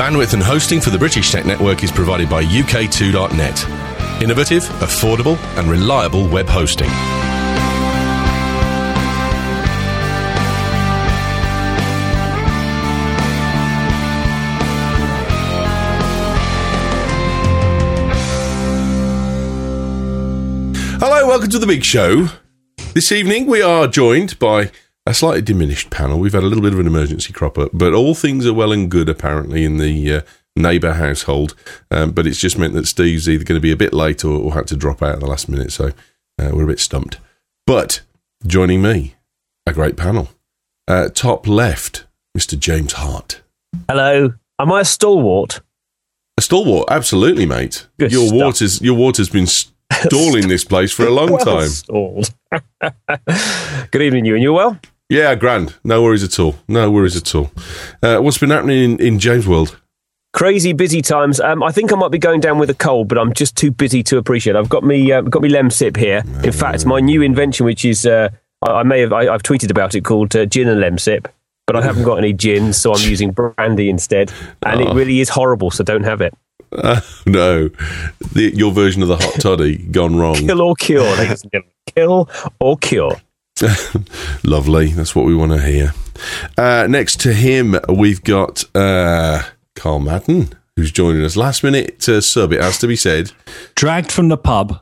Bandwidth and hosting for the British Tech Network is provided by UK2.net. Innovative, affordable and reliable web hosting. Hello, welcome to The Big Show. This evening we are joined by a slightly diminished panel. We've had a little bit of an emergency crop up, but all things are well and good apparently in the neighbour household. But it's just meant that Steve's either going to be a bit late or had to drop out at the last minute, so we're a bit stumped. But joining me, a great panel. Top left, Mr. James Hart. Hello. Am I a stalwart? A stalwart, absolutely, mate. Good Your stuff. water's been stalling this place for a long time. Stalled. Good evening, you. And you well? Yeah, grand. No worries at all. What's been happening in James' world? Crazy busy times. I think I might be going down with a cold, but I'm just too busy to appreciate. I've got me Lemsip here. In fact, my new invention, which is I've tweeted about it, called Gin and Lemsip, but I haven't got any gin, so I'm using brandy instead, and it really is horrible. So don't have it. No, your version of the hot toddy gone wrong. Kill or cure, ladies and gentlemen. Kill or cure. Lovely. That's what we want to hear. Next to him, we've got Carl Madden, who's joining us. Last minute sub, it has to be said. Dragged from the pub.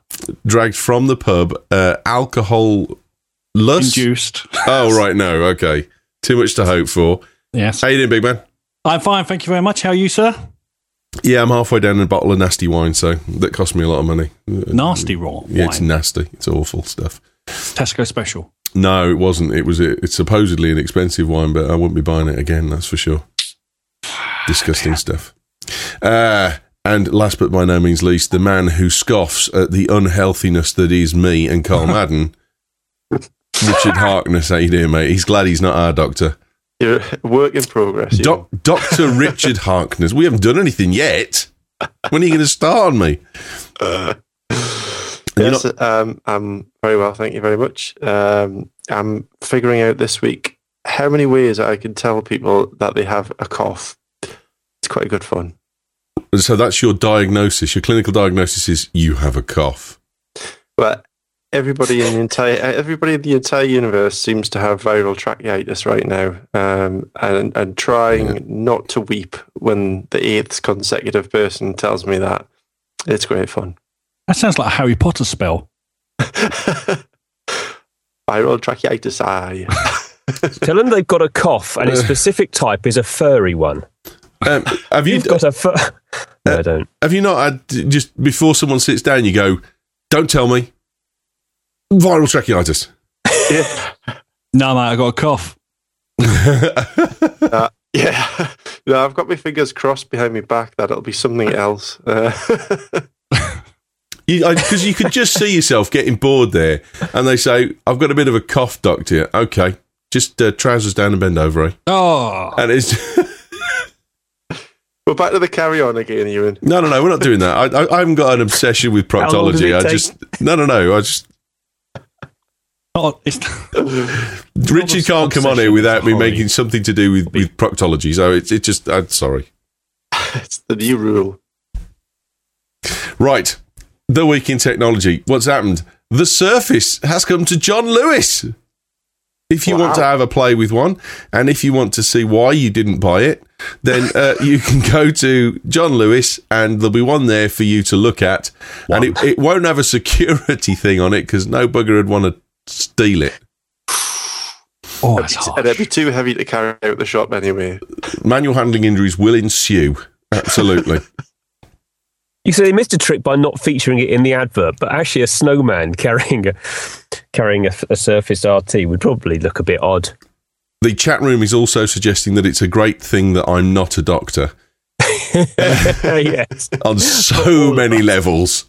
Alcohol lust? Induced. Oh, right, no, okay. Too much to hope for. Yes. How you doing, big man? I'm fine, thank you very much. How are you, sir? Yeah, I'm halfway down a bottle of nasty wine, so that cost me a lot of money. Nasty raw Yeah, wine. it's nasty. It's awful stuff. Tesco special. No, it wasn't. It's supposedly an expensive wine, but I wouldn't be buying it again, that's for sure. Disgusting stuff. And last but by no means least, the man who scoffs at the unhealthiness that is me and Carl Madden, Richard Harkness. How you doing, mate? He's glad he's not our doctor. You're a work in progress. Dr. Richard Harkness. We haven't done anything yet. When are you going to start on me? Yes, I'm very well, thank you very much. I'm figuring out this week how many ways I can tell people that they have a cough. It's quite good fun. So that's your diagnosis. Your clinical diagnosis is you have a cough. But everybody in the entire universe seems to have viral tracheitis right now, and trying not to weep when the 8th consecutive person tells me that. It's great fun. That sounds like a Harry Potter spell. Viral tracheitis, aye. Tell them they've got a cough, and its specific type is a furry one. Have you got a fur? No, I don't. Have you not had, just before someone sits down, you go, don't tell me. Viral tracheitis. Yeah. No, mate, I got a cough. Yeah. No, I've got my fingers crossed behind my back that it'll be something else. Because you could just see yourself getting bored there, and they say, I've got a bit of a cough, doctor. Okay, just trousers down and bend over, eh? Oh. And it's... We're back to the carry-on again, Ewan. No, we're not doing that. I haven't got an obsession with proctology. Richard can't come on here without me making something to do with proctology, so it's just... I'm sorry. It's the new rule. Right. The Week in Technology. What's happened? The Surface has come to John Lewis. If you want to have a play with one, and if you want to see why you didn't buy it, then you can go to John Lewis, and there'll be one there for you to look at. And it won't have a security thing on it, because no bugger would want to steal it. Oh, that's harsh. And it'd be too heavy to carry out the shop anyway. Manual handling injuries will ensue. Absolutely. You say they missed a trick by not featuring it in the advert, but actually a snowman carrying a Surface RT would probably look a bit odd. The chat room is also suggesting that it's a great thing that I'm not a doctor. Yes. On so many levels.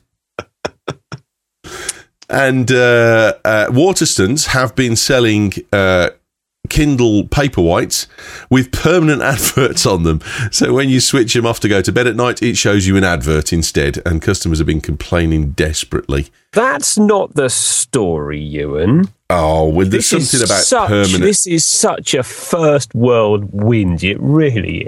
And Waterstones have been selling Kindle Paperwhites with permanent adverts on them. So when you switch them off to go to bed at night, it shows you an advert instead, and customers have been complaining desperately. That's not the story, Ewan. Oh, well, there's something about permanent... This is such a first world whinge, it really is.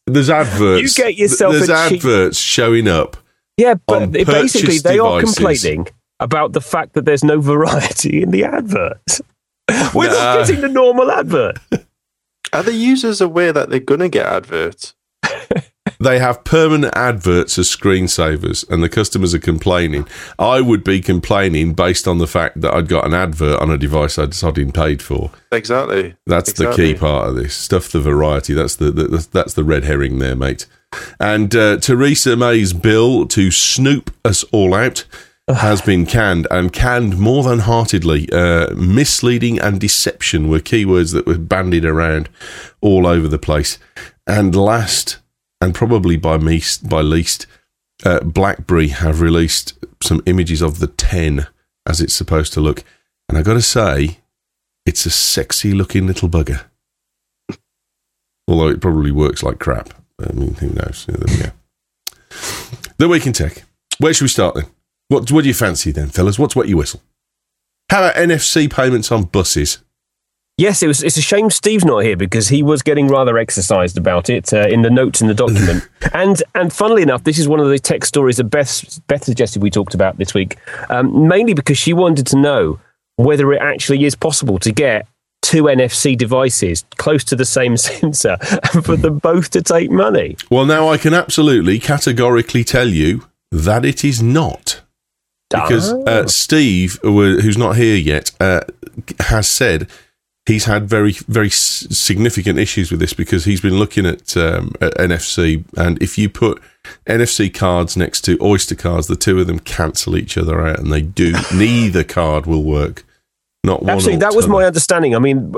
There's adverts. You get yourself There's a cheap- adverts showing up. Yeah, but on basically purchase they are devices. complaining about the fact that there's no variety in the adverts. We're not getting the normal advert. Are the users aware that they're going to get adverts? They have permanent adverts as screensavers, and the customers are complaining. I would be complaining based on the fact that I'd got an advert on a device I'd sodding paid for. Exactly. That's the key part of this. Stuff the variety. That's the red herring there, mate. And Theresa May's bill to snoop us all out has been canned, and canned more than heartedly. Misleading and deception were keywords that were bandied around all over the place. And last, and probably by least, BlackBerry have released some images of the 10 as it's supposed to look. And I got to say, it's a sexy looking little bugger. Although it probably works like crap. I mean, who knows? There we go. The Week in Tech. Where should we start then? What do you fancy then, fellas? What's wet your whistle? How about NFC payments on buses? Yes, it's a shame Steve's not here because he was getting rather exercised about it in the notes in the document. and funnily enough, this is one of the tech stories that Beth suggested we talked about this week, mainly because she wanted to know whether it actually is possible to get two NFC devices close to the same sensor and for them both to take money. Well, now I can absolutely, categorically tell you that it is not. Because Steve, who's not here yet, has said he's had very, very significant issues with this because he's been looking at NFC, and if you put NFC cards next to Oyster cards, the two of them cancel each other out, and they do. Neither card will work. Not one. Absolutely, that was my understanding. I mean,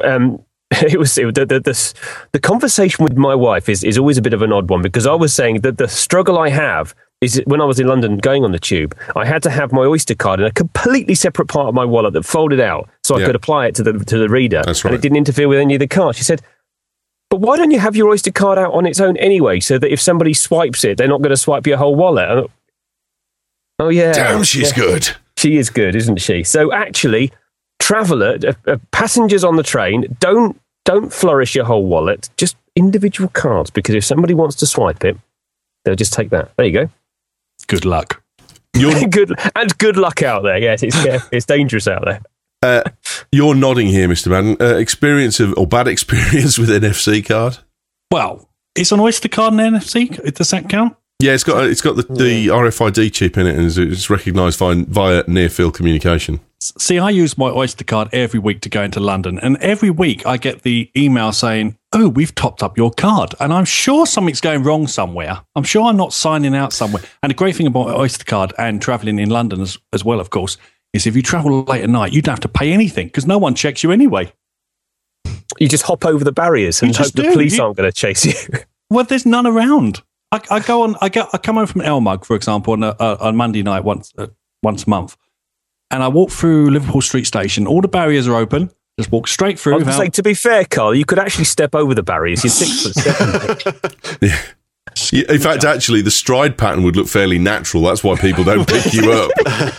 the conversation with my wife is always a bit of an odd one because I was saying that the struggle I have is when I was in London going on the tube, I had to have my Oyster card in a completely separate part of my wallet that folded out so I could apply it to the reader. That's right. And it didn't interfere with any of the cards. She said, but why don't you have your Oyster card out on its own anyway so that if somebody swipes it, they're not going to swipe your whole wallet? Oh, yeah. Damn, she's good. She is good, isn't she? So actually, passengers on the train, don't flourish your whole wallet, just individual cards, because if somebody wants to swipe it, they'll just take that. There you go. Good luck. Good luck out there. Yes, it's dangerous out there. You're nodding here, Mr. Madden. Bad experience with NFC card? Well, is an Oyster card an NFC? Does that count? Yeah, it's got the RFID chip in it, and it's recognised via near-field communication. See, I use my Oyster card every week to go into London, and every week I get the email saying, "Oh, we've topped up your card," and I'm sure something's going wrong somewhere. I'm sure I'm not signing out somewhere. And the great thing about Oyster card and travelling in London as well, of course, is if you travel late at night, you don't have to pay anything because no one checks you anyway. You just hop over the barriers and hope the police aren't going to chase you. Well, there's none around. I come home from Elmug, for example, on Monday night once a month, and I walk through Liverpool Street Station. All the barriers are open. Just walk straight through. I was going to say, to be fair, Carl, you could actually step over the barriers. You're 6'7". Yeah. In fact, actually, the stride pattern would look fairly natural. That's why people don't pick you up.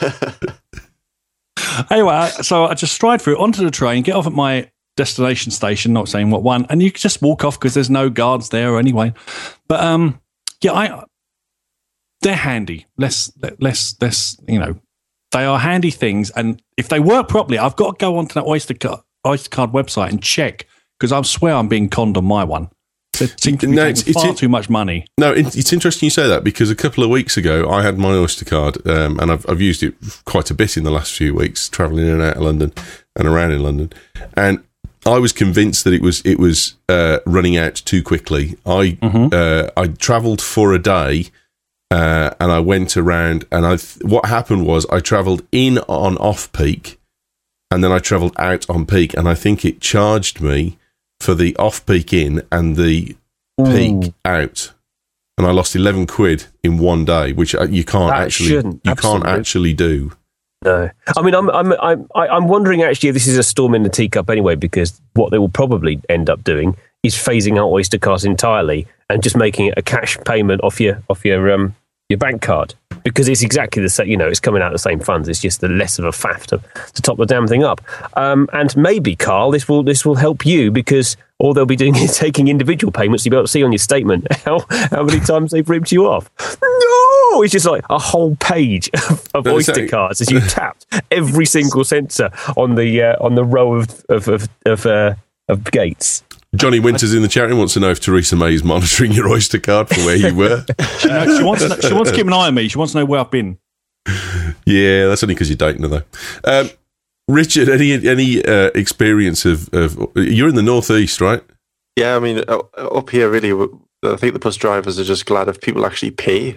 Anyway, so I just stride through onto the train, get off at my destination station, not saying what one, and you can just walk off because there's no guards there anyway. But they're handy. Less, they are handy things, and if they work properly, I've got to go onto that Oyster card website and check because I swear I'm being conned on my one. It seems to be far too much money. No, it's interesting you say that because a couple of weeks ago I had my Oyster card, and I've used it quite a bit in the last few weeks, travelling in and out of London and around in London, and I was convinced that it was running out too quickly. I travelled for a day, and I went around, and what happened was I travelled in on off peak, and then I travelled out on peak, and I think it charged me for the off peak in and the peak out, and I lost 11 quid in one day, which you can't actually do. No, I mean, I'm wondering actually if this is a storm in the teacup anyway, because what they will probably end up doing is phasing out Oyster cards entirely and just making it a cash payment off your your bank card, because it's exactly the same. You know, it's coming out of the same funds. It's just the less of a faff to top the damn thing up. And maybe, Carl, this will help you, because all they'll be doing is taking individual payments. You'll be able to see on your statement how many times they've ripped you off. No, it's just like a whole page of Oyster cards as you tapped every single sensor on the row of gates. Johnny Winters in the chat room wants to know if Theresa May is monitoring your Oyster card for where you were. she wants to keep an eye on me. She wants to know where I've been. Yeah, that's only because you're dating her, though. Richard, any experience of you're in the northeast, right? Yeah, I mean, up here, really, I think the bus drivers are just glad if people actually pay.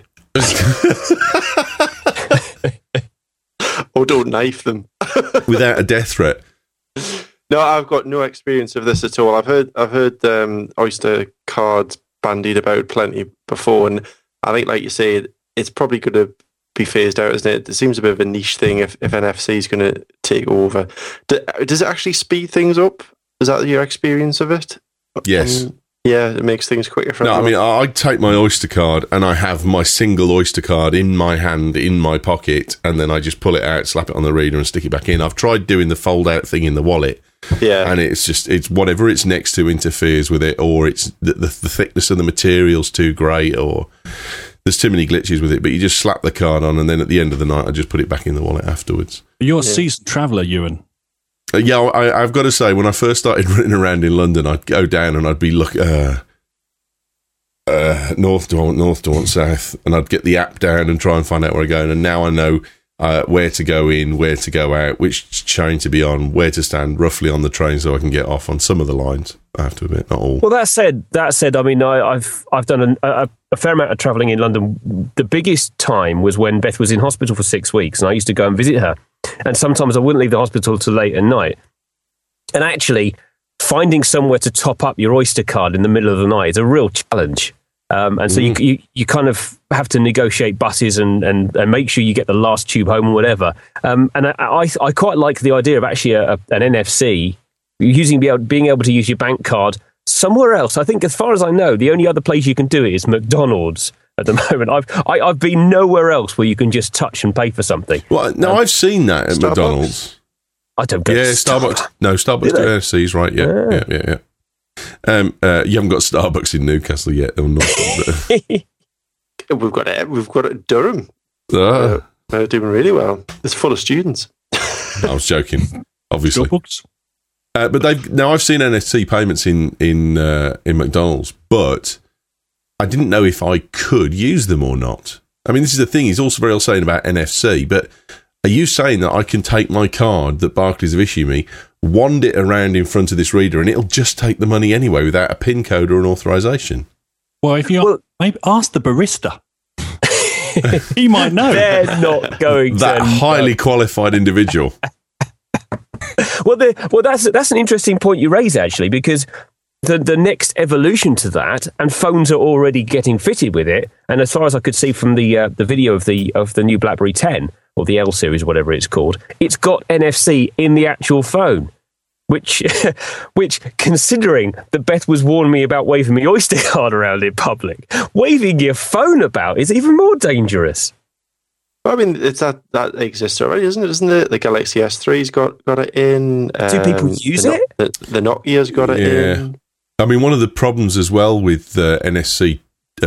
Or don't knife them. Without a death threat. No, I've got no experience of this at all. I've heard Oyster cards bandied about plenty before, and I think, like you say, it's probably going to be phased out, isn't it? It seems a bit of a niche thing if NFC is going to take over. Does it actually speed things up? Is that your experience of it? Yes. Yeah, it makes things quicker for everyone. No, I mean, I take my Oyster card and I have my single Oyster card in my hand, in my pocket, and then I just pull it out, slap it on the reader and stick it back in. I've tried doing the fold-out thing in the wallet. Yeah. And it's whatever it's next to interferes with it, or it's the thickness of the material's too great, or there's too many glitches with it. But you just slap the card on, and then at the end of the night, I just put it back in the wallet afterwards. You're a seasoned traveller, Ewan. Yeah, I've got to say, when I first started running around in London, I'd go down and I'd be north, do I want south? And I'd get the app down and try and find out where I'm going. And now I know where to go in, where to go out, which train to be on, where to stand roughly on the train so I can get off on some of the lines, I have to admit, not all. Well, that said, I mean, I've done a fair amount of travelling in London. The biggest time was when Beth was in hospital for 6 weeks, and I used to go and visit her. And sometimes I wouldn't leave the hospital till late at night. And actually, finding somewhere to top up your Oyster card in the middle of the night is a real challenge. And so you kind of have to negotiate buses and make sure you get the last tube home or whatever. And I quite like the idea of actually an NFC, being able to use your bank card somewhere else. I think, as far as I know, the only other place you can do it is McDonald's at the moment. I've been nowhere else where you can just touch and pay for something. Well, no, I've seen that at Starbucks. McDonald's. I don't go to Starbucks. No, Starbucks do NFCs, right? Yeah. You haven't got Starbucks in Newcastle yet, or not? We've got it at Durham. They're doing really well. It's full of students. I was joking, obviously. But I've seen NFC payments in McDonald's, but I didn't know if I could use them or not. I mean, this is the thing. He's also very well saying about NFC, but are you saying that I can take my card that Barclays have issued me, wand it around in front of this reader, and it'll just take the money anyway without a PIN code or an authorization? Well, if you maybe ask the barista. He might know. They're not going that highly qualified individual. Well, that's an interesting point you raise, actually, because the next evolution to that, and phones are already getting fitted with it. And as far as I could see from the video of the new BlackBerry 10 or the L series, whatever it's called, it's got NFC in the actual phone. Which, considering that Beth was warning me about waving my Oyster card around in public, waving your phone about is even more dangerous. Well, I mean, it's that exists already, isn't it? Isn't it? The Galaxy S3's got it in. Do people use it? The Nokia's got it in. I mean, one of the problems as well with NFC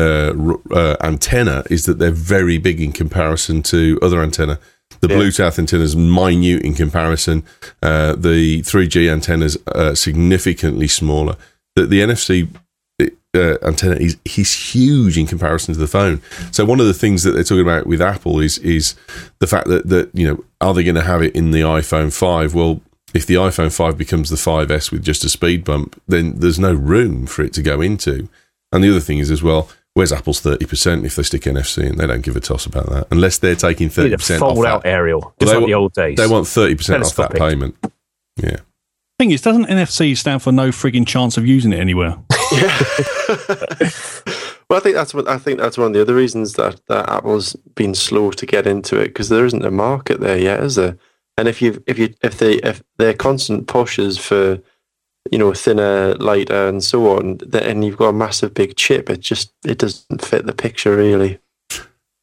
antenna is that they're very big in comparison to other antenna. The Bluetooth antenna is minute in comparison. The 3G antennas are significantly smaller. The NFC antenna is huge in comparison to the phone. So one of the things that they're talking about with Apple is the fact that are they going to have it in the iPhone 5? Well, if the iPhone 5 becomes the 5S with just a speed bump, then there's no room for it to go into. And the other thing is as well, where's Apple's 30% if they stick NFC in? They don't give a toss about that. Unless they're taking 30% off fold-out aerial, just like the old days. They want 30% off that payment. Yeah. Thing is, doesn't NFC stand for no frigging chance of using it anywhere? Yeah. Well, I think that's one of the other reasons that Apple's been slow to get into it, because there isn't a market there yet, is there? And if their constant pushes for thinner, lighter, and so on, and you've got a massive big chip, it doesn't fit the picture really.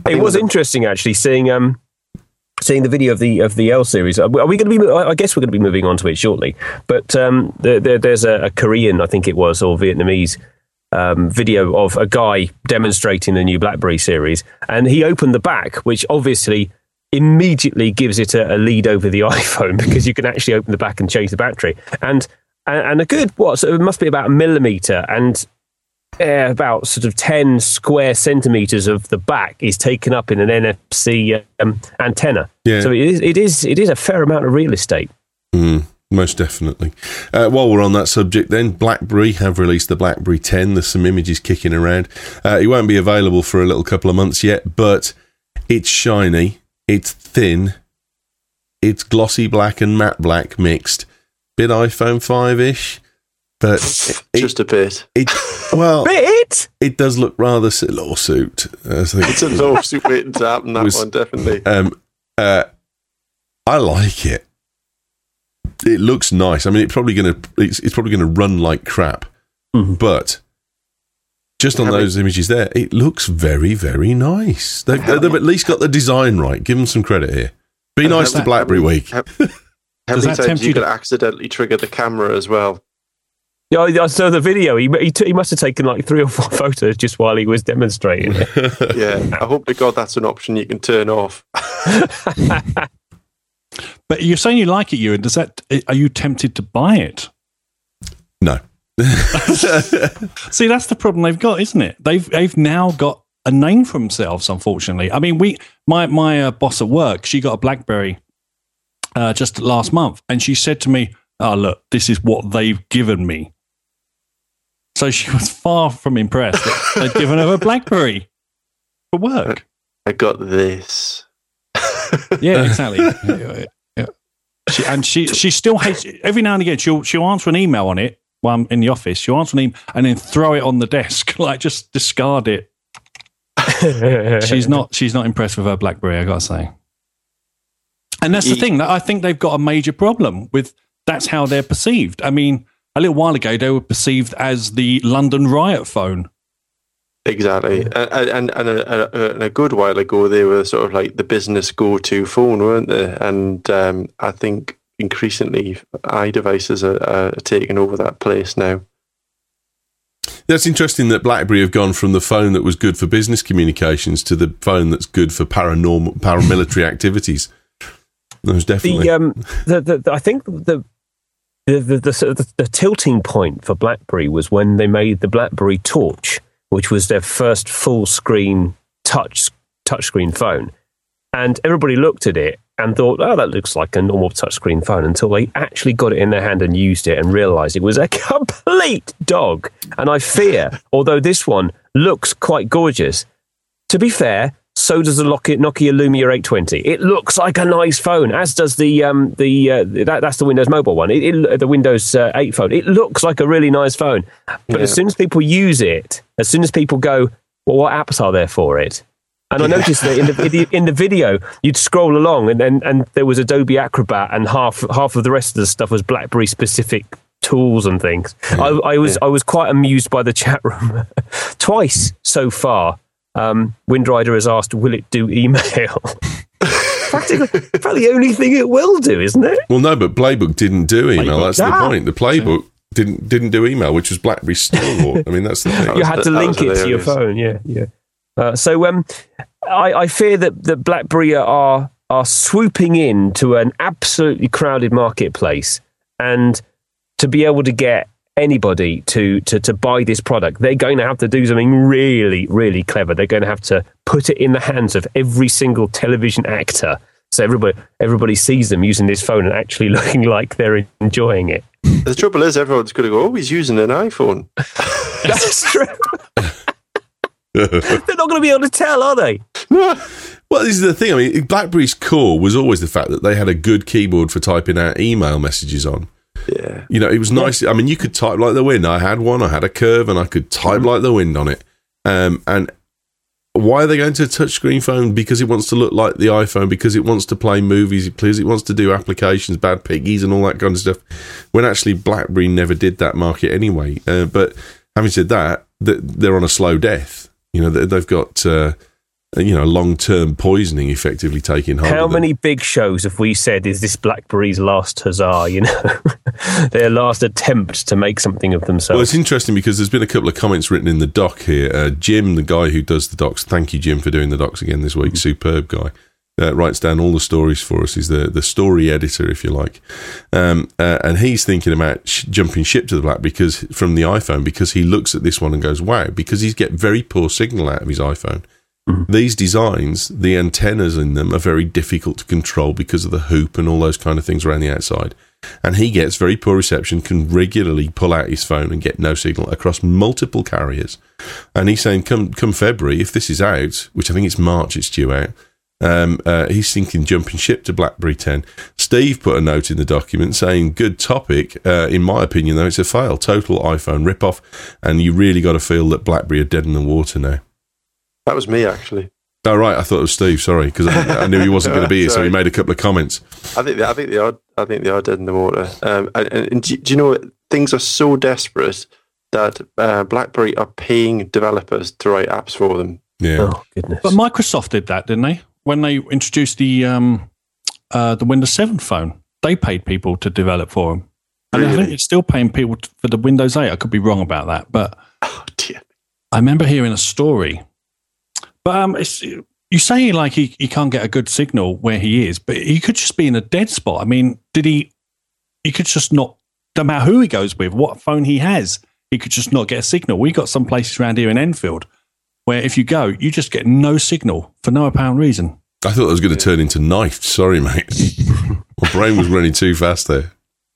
It was interesting actually seeing the video of the L series. Are we going to be? I guess we're going to be moving on to it shortly. But there's a Korean, I think it was, or Vietnamese video of a guy demonstrating the new BlackBerry series, and he opened the back, which obviously immediately gives it a lead over the iPhone because you can actually open the back and change the battery. And a good so it must be about a millimetre and. About sort of 10 square centimetres of the back is taken up in an NFC antenna. Yeah. So it is a fair amount of real estate. Most definitely. While we're on that subject then, BlackBerry have released the BlackBerry 10. There's some images kicking around. It won't be available for a little couple of months yet, but it's shiny, it's thin, it's glossy black and matte black mixed. Bit iPhone 5-ish. But just a bit. It does look rather lawsuit. It's a lawsuit waiting to happen. One definitely. I like it. It looks nice. I mean, it's probably gonna run like crap. Mm-hmm. But just on those images there, it looks very, very nice. They've at least got the design right. Give them some credit here. Be nice to BlackBerry Week. How many times you could accidentally trigger the camera as well? Yeah, I saw the video. He must have taken like 3 or 4 photos just while he was demonstrating it. Yeah, I hope to God that's an option you can turn off. But you're saying you like it, Ewan. Are you tempted to buy it? No. See, that's the problem they've got, isn't it? They've now got a name for themselves. Unfortunately, I mean, my boss at work, she got a BlackBerry just last month, and she said to me, "Oh, look, this is what they've given me." So she was far from impressed that they'd given her a BlackBerry for work. I got this. Yeah, exactly. Yeah. She still hates it. Every now and again she'll answer an email on it while I'm in the office. She'll answer an email and then throw it on the desk, like just discard it. She's not impressed with her BlackBerry, I gotta say. And that's the thing, that I think they've got a major problem with. That's how they're perceived. I mean, a little while ago, they were perceived as the London riot phone. Exactly. And a good while ago, they were sort of like the business go-to phone, weren't they? And I think increasingly iDevices are taking over that place now. That's interesting that BlackBerry have gone from the phone that was good for business communications to the phone that's good for paramilitary activities. There's definitely I think the tilting point for BlackBerry was when they made the BlackBerry Torch, which was their first full screen touchscreen phone, and everybody looked at it and thought, "Oh, that looks like a normal touchscreen phone," until they actually got it in their hand and used it and realised it was a complete dog. And I fear, although this one looks quite gorgeous, to be fair. So does the Nokia Lumia 820. It looks like a nice phone, as does that's the Windows Mobile one. The Windows 8 phone. It looks like a really nice phone. But as soon as people use it, as soon as people go, well, what apps are there for it? And I noticed that in the video, you'd scroll along and there was Adobe Acrobat, and half of the rest of the stuff was BlackBerry specific tools and things. I was quite amused by the chat room. Twice so far. Windrider has asked, will it do email? Practically the only thing it will do, isn't it? Well, no, but Playbook didn't do email. That's the point. The Playbook didn't do email, which was BlackBerry's stalwart. I mean, that's the thing. You had to link it to your phone. Yeah. So I fear that BlackBerry are swooping in to an absolutely crowded marketplace, and to be able to get anybody to buy this product, they're going to have to do something really, really clever. They're going to have to put it in the hands of every single television actor, so everybody sees them using this phone and actually looking like they're enjoying it. The trouble is, everyone's going to go, "Oh, he's using an iPhone." That's true. They're not going to be able to tell, are they? Well, this is the thing. I mean, BlackBerry's core was always the fact that they had a good keyboard for typing out email messages on. Yeah. You know, it was nice. I mean, you could type like the wind. I had one. I had a Curve, and I could type like the wind on it. And why are they going to a touchscreen phone? Because it wants to look like the iPhone, because it wants to play movies, because it wants to do applications, Bad Piggies, and all that kind of stuff. When actually BlackBerry never did that market anyway. But having said that, they're on a slow death. You know, they've got long-term poisoning effectively taking hold. How many big shows have we said is this BlackBerry's last huzzah? Their last attempt to make something of themselves. Well, it's interesting because there's been a couple of comments written in the doc here. Jim, the guy who does the docs, thank you, Jim, for doing the docs again this week. Superb guy. Writes down all the stories for us. He's the story editor, if you like. And he's thinking about jumping ship to the BlackBerry from the iPhone because he looks at this one and goes, wow, because he's get very poor signal out of his iPhone. Mm-hmm. These designs, the antennas in them are very difficult to control because of the hoop and all those kind of things around the outside. And he gets very poor reception, can regularly pull out his phone and get no signal across multiple carriers. And he's saying, come February, if this is out, which I think it's March it's due out, he's thinking jumping ship to BlackBerry 10. Steve put a note in the document saying, good topic. In my opinion, though, it's a fail. Total iPhone ripoff. And you really got to feel that BlackBerry are dead in the water now. That was me, actually. Oh, right. I thought it was Steve. Sorry, because I knew he wasn't going to be here, so he made a couple of comments. I think they are dead in the water. And do you know, things are so desperate that BlackBerry are paying developers to write apps for them. Yeah. Oh, goodness. But Microsoft did that, didn't they? When they introduced the Windows 7 phone, they paid people to develop for them. And really? I think it's still paying people for the Windows 8. I could be wrong about that, but Oh, dear. I remember hearing a story. But you say like he can't get a good signal where he is, but he could just be in a dead spot. I mean, he could just not, no matter who he goes with, what phone he has, he could just not get a signal. We got some places around here in Enfield where if you go, you just get no signal for no apparent reason. I thought it was going to turn into knifed. Sorry, mate. My brain was running too fast there.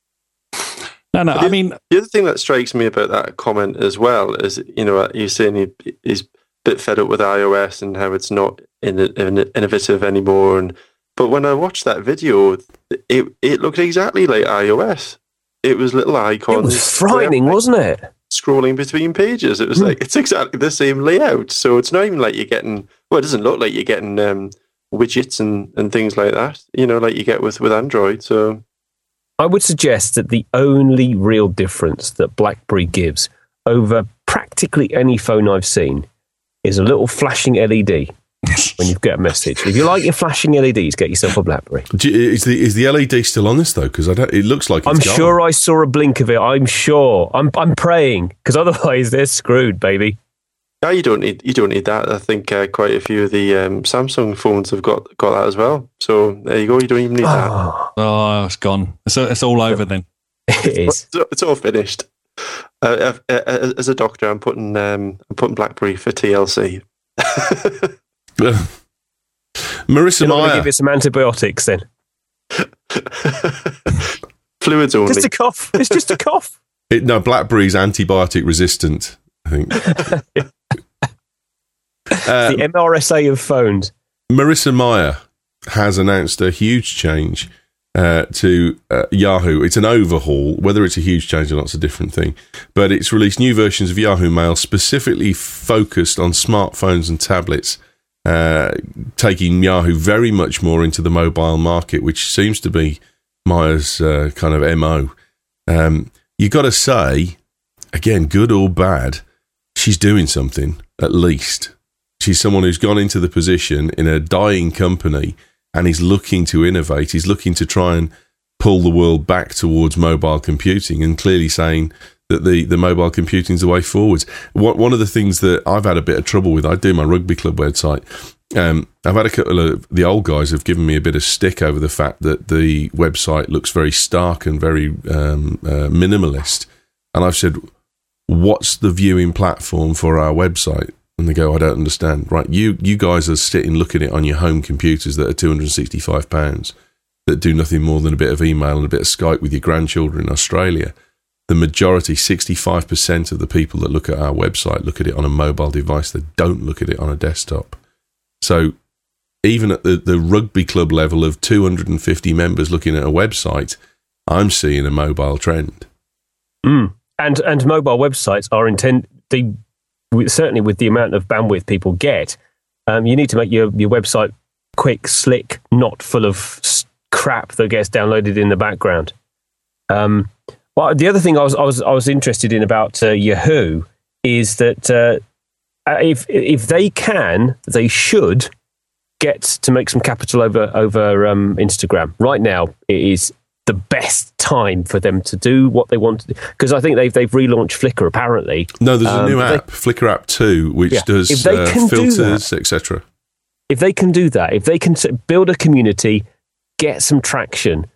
No, I mean... The other thing that strikes me about that comment as well is, you're saying he's a bit fed up with iOS and how it's not innovative anymore. But when I watched that video, it looked exactly like iOS. It was little icons. It was frightening, wasn't it? Scrolling between pages. It was like, it's exactly the same layout. So it's not even like you're getting, well, it doesn't look like you're getting widgets and things like that, like you get with Android. So I would suggest that the only real difference that BlackBerry gives over practically any phone I've seen is a little flashing LED when you get a message. If you like your flashing LEDs, get yourself a BlackBerry. Is the LED still on this though? Because it looks like it's gone. Sure I saw a blink of it. I'm sure. I'm praying because otherwise they're screwed, baby. No, you don't need that. I think quite a few of the Samsung phones have got that as well. So there you go. You don't even need that. Oh, it's gone. It's all over then. It is. It's all finished. As a doctor, I'm putting BlackBerry for TLC. Marissa You're not going to Meyer. give it some antibiotics then? Fluids only. Just a cough. It's just a cough. No, BlackBerry's antibiotic resistant, I think. The MRSA of phones. Marissa Meyer has announced a huge change to Yahoo. It's an overhaul. Whether it's a huge change or not is a different thing. But it's released new versions of Yahoo Mail specifically focused on smartphones and tablets, taking Yahoo very much more into the mobile market, which seems to be Meyer's kind of MO. You got to say, again, good or bad, she's doing something, at least. She's someone who's gone into the position in a dying company and is looking to innovate. He's looking to try and pull the world back towards mobile computing and clearly saying that the mobile computing is the way forwards. One of the things that I've had a bit of trouble with, I do my rugby club website. I've had a couple of the old guys have given me a bit of stick over the fact that the website looks very stark and very minimalist. And I've said, what's the viewing platform for our website? And they go, I don't understand. Right, you guys are sitting looking at it on your home computers that are £265 that do nothing more than a bit of email and a bit of Skype with your grandchildren in Australia. The majority, 65% of the people that look at our website look at it on a mobile device. They don't look at it on a desktop. So even at the rugby club level of 250 members looking at a website, I'm seeing a mobile trend. And mobile websites are certainly with the amount of bandwidth people get, you need to make your website quick, slick, not full of crap that gets downloaded in the background. Well, the other thing I was interested in about Yahoo is that if they can, they should get to make some capital over Instagram. Right now, it is the best time for them to do what they want to do, because I think they've relaunched Flickr apparently. No, there's a new app, Flickr App 2, which does filters, etc. If they can do that, if they can build a community, get some traction,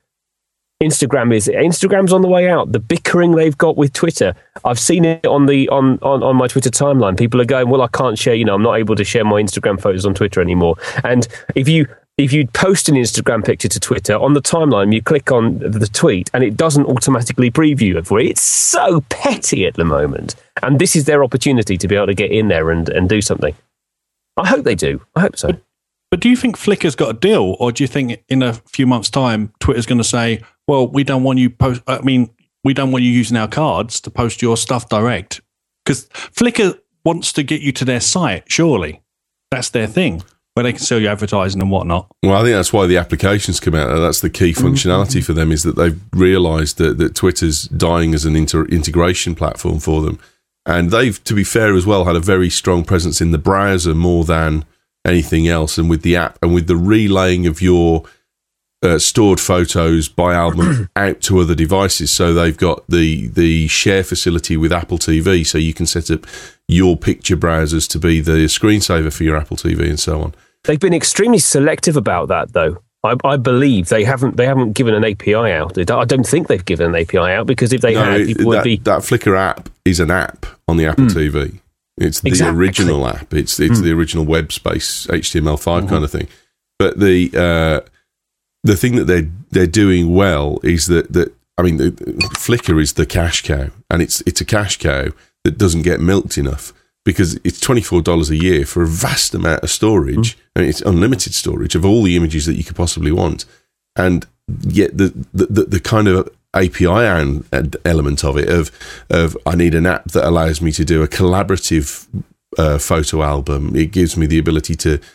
Instagram's on the way out. The bickering they've got with Twitter, I've seen it on my Twitter timeline. People are going, well, I can't share, I'm not able to share my Instagram photos on Twitter anymore. And if you post an Instagram picture to Twitter, on the timeline, you click on the tweet and it doesn't automatically preview it for it. It's so petty at the moment. And this is their opportunity to be able to get in there and do something. I hope they do. I hope so. But do you think Flickr's got a deal, or do you think in a few months' time, Twitter's going to say, well, we don't want you we don't want you using our cards to post your stuff direct? Because Flickr wants to get you to their site, surely. That's their thing, where they can sell you advertising and whatnot. Well, I think that's why the applications come out. That's the key functionality for them, is that they've realised that Twitter's dying as an integration platform for them. And they've, to be fair as well, had a very strong presence in the browser more than anything else, and with the app and with the relaying of your stored photos by album out to other devices. So they've got the share facility with Apple TV, so you can set up your picture browsers to be the screensaver for your Apple TV and so on. They've been extremely selective about that, though. I believe they haven't given an API out. I don't think they've given an API out, because if they had, people would be... That Flickr app is an app on the Apple TV. It's the original app. It's the original web space HTML5 kind of thing. But the thing that they're doing well is that Flickr is the cash cow, and it's a cash cow that doesn't get milked enough, because it's $24 a year for a vast amount of storage, and it's unlimited storage of all the images that you could possibly want, and yet the kind of API element of it of I need an app that allows me to do a collaborative photo album. It gives me the ability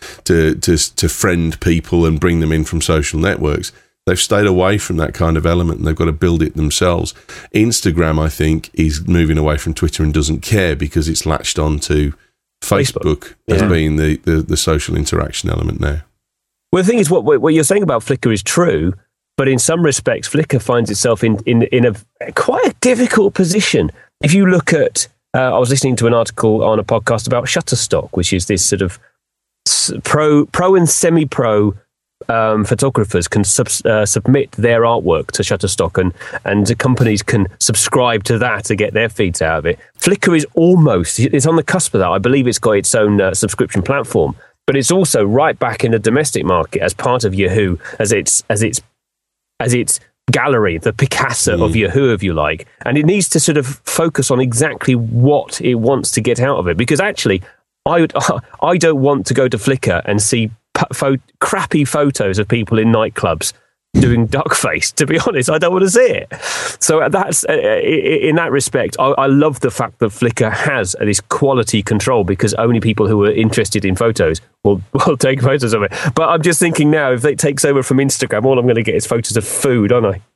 to friend people and bring them in from social networks. They've stayed away from that kind of element, and they've got to build it themselves. Instagram, I think, is moving away from Twitter and doesn't care, because it's latched on to Facebook as being the social interaction element now. Well, the thing is, what you're saying about Flickr is true. But in some respects, Flickr finds itself in a quite a difficult position. If you look at, I was listening to an article on a podcast about Shutterstock, which is this sort of pro and semi-pro photographers can submit their artwork to Shutterstock, and companies can subscribe to that to get their feeds out of it. Flickr is it's on the cusp of that. I believe it's got its own subscription platform, but it's also right back in the domestic market as part of Yahoo, as its gallery, the Picasso of Yahoo, if you like. And it needs to sort of focus on exactly what it wants to get out of it. Because actually, I don't want to go to Flickr and see crappy photos of people in nightclubs doing duckface. To be honest, I don't want to see it. So that's in that respect, I love the fact that Flickr has this quality control, because only people who are interested in photos will take photos of it. But I'm just thinking now, if it takes over from Instagram, all I'm going to get is photos of food, aren't I?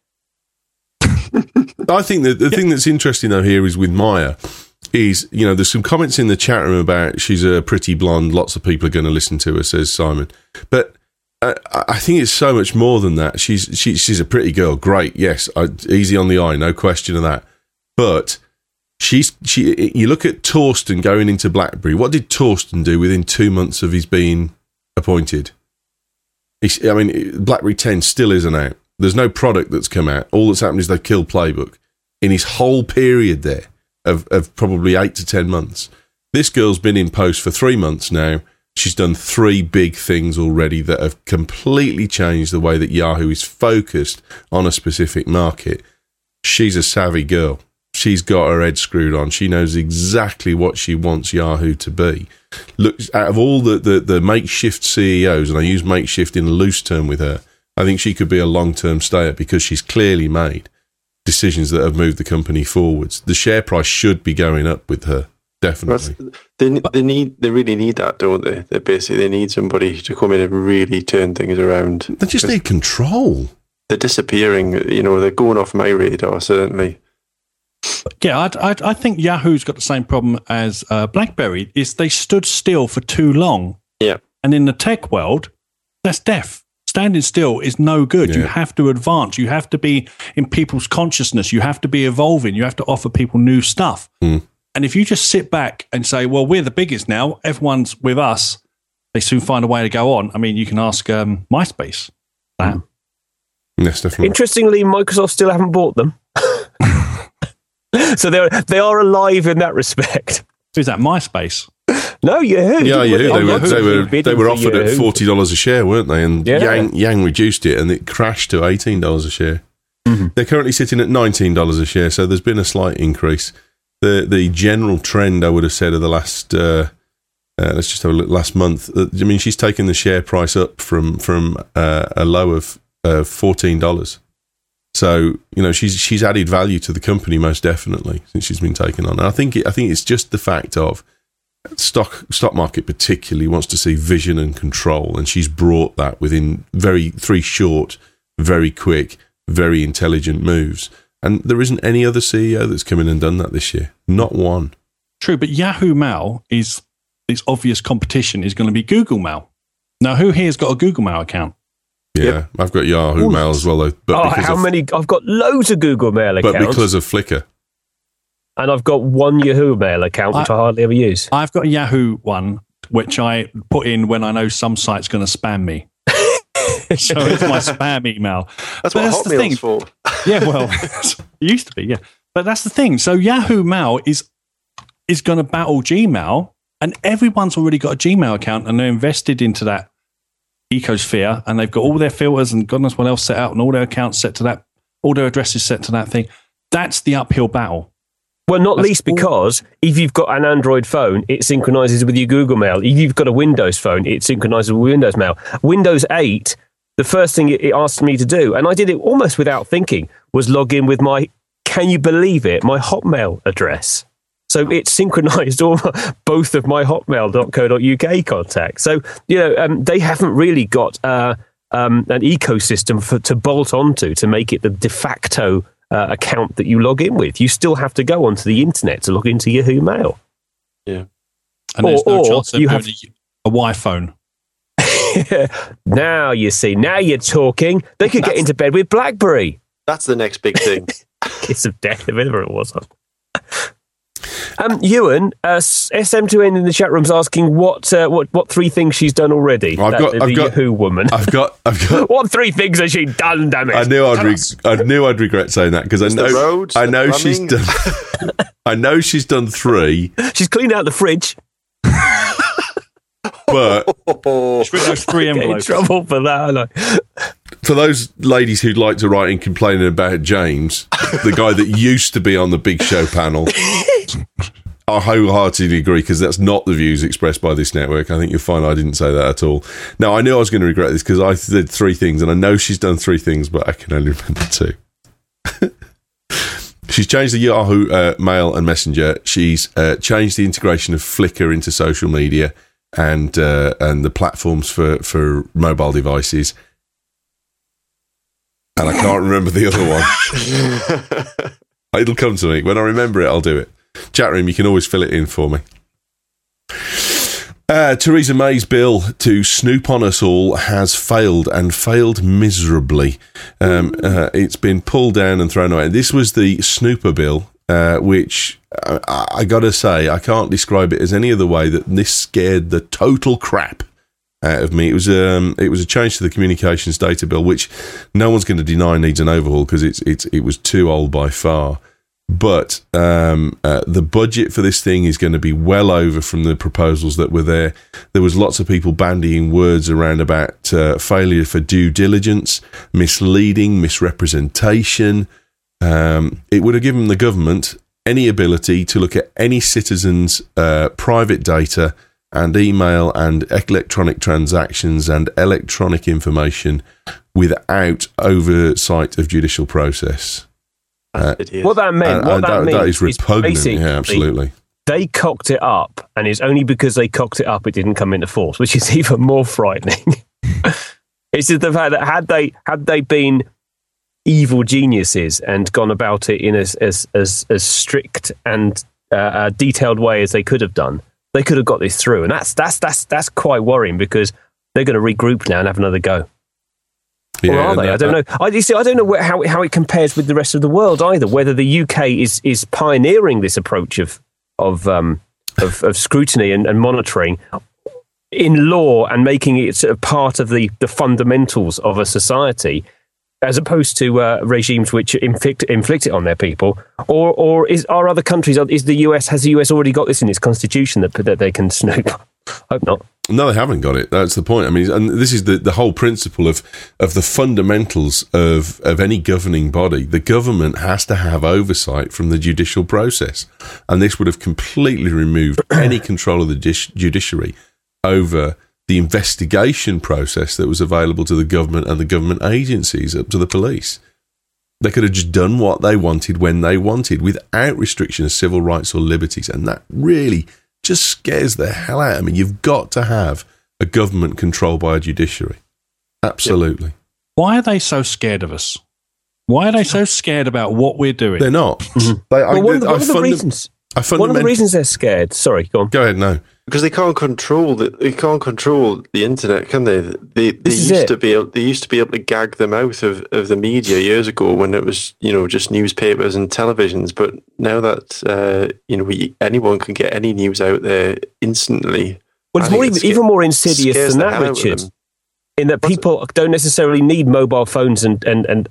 I think that the thing that's interesting though here is with Maya is, there's some comments in the chat room about she's a pretty blonde, lots of people are going to listen to her, says Simon. But I think it's so much more than that. She's a pretty girl, great, yes, easy on the eye, no question of that. But you look at Torsten going into BlackBerry. What did Torsten do within 2 months of his being appointed? BlackBerry 10 still isn't out. There's no product that's come out. All that's happened is they've killed Playbook in his whole period there of probably 8 to 10 months. This girl's been in post for 3 months now. She's done 3 big things already that have completely changed the way that Yahoo is focused on a specific market. She's a savvy girl. She's got her head screwed on. She knows exactly what she wants Yahoo to be. Look, out of all the makeshift CEOs, and I use makeshift in a loose term with her, I think she could be a long-term stayer, because she's clearly made decisions that have moved the company forwards. The share price should be going up with her. Definitely. They really need that, don't they? They need somebody to come in and really turn things around. They just need control. They're disappearing, they're going off my radar, certainly. Yeah, I think Yahoo's got the same problem as BlackBerry. Is they stood still for too long. Yeah. And in the tech world, that's death. Standing still is no good. You have to advance. You have to be in people's consciousness. You have to be evolving. You have to offer people new stuff. And if you just sit back and say, well, we're the biggest now, everyone's with us, they soon find a way to go on. I mean, you can ask MySpace that. Yes, definitely. Interestingly, Microsoft still haven't bought them. So they are alive in that respect. Who's that, MySpace? No, Yahoo. Yeah, Yahoo. They were offered Yahoo. at $40 a share, weren't they? And Yeah. Yang reduced it, and it crashed to $18 a share. They're currently sitting at $19 a share, so there's been a slight increase. The general trend, I would have said, of the last let's just have a look, last month. I mean, she's taken the share price up from a low of $14. So she's added value to the company most definitely since she's been taken on. And I think it's just the fact of stock market particularly wants to see vision and control, and she's brought that within three short, very quick, very intelligent moves. And there isn't any other CEO that's come in and done that this year. Not one. True, but Yahoo Mail its obvious competition is going to be Google Mail. Now, who here's got a Google Mail account? Yeah, I've got Yahoo Mail as well, though. But many? I've got loads of Google Mail accounts. But because of Flickr. And I've got one Yahoo Mail account, which I hardly ever use. I've got a Yahoo one, which I put in when I know some site's going to spam me. So it's my spam email. That's what Hotmail's for. Yeah, well, it used to be, yeah. But that's the thing. So Yahoo Mail is going to battle Gmail, and everyone's already got a Gmail account, and they're invested into that ecosphere, and they've got all their filters and God knows what else set out, and all their accounts set to that, all their addresses set to that thing. That's the uphill battle. Well, not least because if you've got an Android phone, it synchronizes with your Google Mail. If you've got a Windows phone, it synchronizes with Windows Mail. Windows 8, the first thing it asked me to do, and I did it almost without thinking, was log in with my, can you believe it, my Hotmail address. So it synchronized both of my hotmail.co.uk contacts. So, they haven't really got an ecosystem to bolt onto to make it the de facto account that you log in with. You still have to go onto the internet to log into Yahoo Mail. Yeah. And there's no chance of doing a Y-phone. Now you see, now you're talking. They could get into bed with BlackBerry. That's the next big thing. Kiss of death, whatever it was. Ewan, SM2N in the chat room's asking what three things she's done already. I've got Yahoo woman. I've got. What three things has she done? Damn it! I knew I'd regret saying that because I know she's done. I know she's done three. She's cleaned out the fridge. But those three envelopes. In trouble for that. For those ladies who'd like to write in complaining about James, the guy that used to be on the Big Show panel, I wholeheartedly agree because that's not the views expressed by this network. I think you'll find I didn't say that at all. Now, I knew I was going to regret this because I did three things, and I know she's done three things, but I can only remember two. She's changed the Yahoo Mail and Messenger. She's changed the integration of Flickr into social media and the platforms for mobile devices. And I can't remember the other one. It'll come to me. When I remember it, I'll do it. Chat room, you can always fill it in for me. Theresa May's bill to snoop on us all has failed, and failed miserably. It's been pulled down and thrown away. This was the snooper bill, which I got to say, I can't describe it as any other way that this scared the total crap out of me. It was a change to the communications data bill, which no one's going to deny needs an overhaul because it was too old by far. But the budget for this thing is going to be well over from the proposals that were there. There was lots of people bandying words around about failure for due diligence, misleading, misrepresentation. It would have given the government any ability to look at any citizen's private data and email and electronic transactions and electronic information without oversight of judicial process. What that meant, that is repugnant. Yeah, absolutely. They cocked it up, and it's only because they cocked it up it didn't come into force, which is even more frightening. It's just the fact that had they been, evil geniuses and gone about it in as strict and detailed way as they could have done, they could have got this through. And that's quite worrying, because they're going to regroup now and have another go. Yeah, or are they? I don't know. I don't know how it compares with the rest of the world either. Whether the UK is pioneering this approach of scrutiny and monitoring in law and making it sort of part of the fundamentals of a society, as opposed to regimes which inflict it on their people, or are other countries? Has the US already got this in its constitution that they can snoop? Hope not. No, they haven't got it. That's the point. I mean, and this is the whole principle of the fundamentals of any governing body. The government has to have oversight from the judicial process, and this would have completely removed any control of the judiciary over the investigation process that was available to the government and the government agencies up to the police. They could have just done what they wanted when they wanted, without restriction of civil rights or liberties, and that really just scares the hell out of me. You've got to have a government controlled by a judiciary. Absolutely. Why are they so scared of us? Why are they so scared about what we're doing? They're not. One of the reasons they're scared. Sorry, go on. Go ahead. No, because they can't control the internet, can they? They used to be able to gag the mouth of the media years ago when it was just newspapers and televisions. But now that anyone can get any news out there instantly. Well, it's even more insidious than that, Richard. In that people don't necessarily need mobile phones and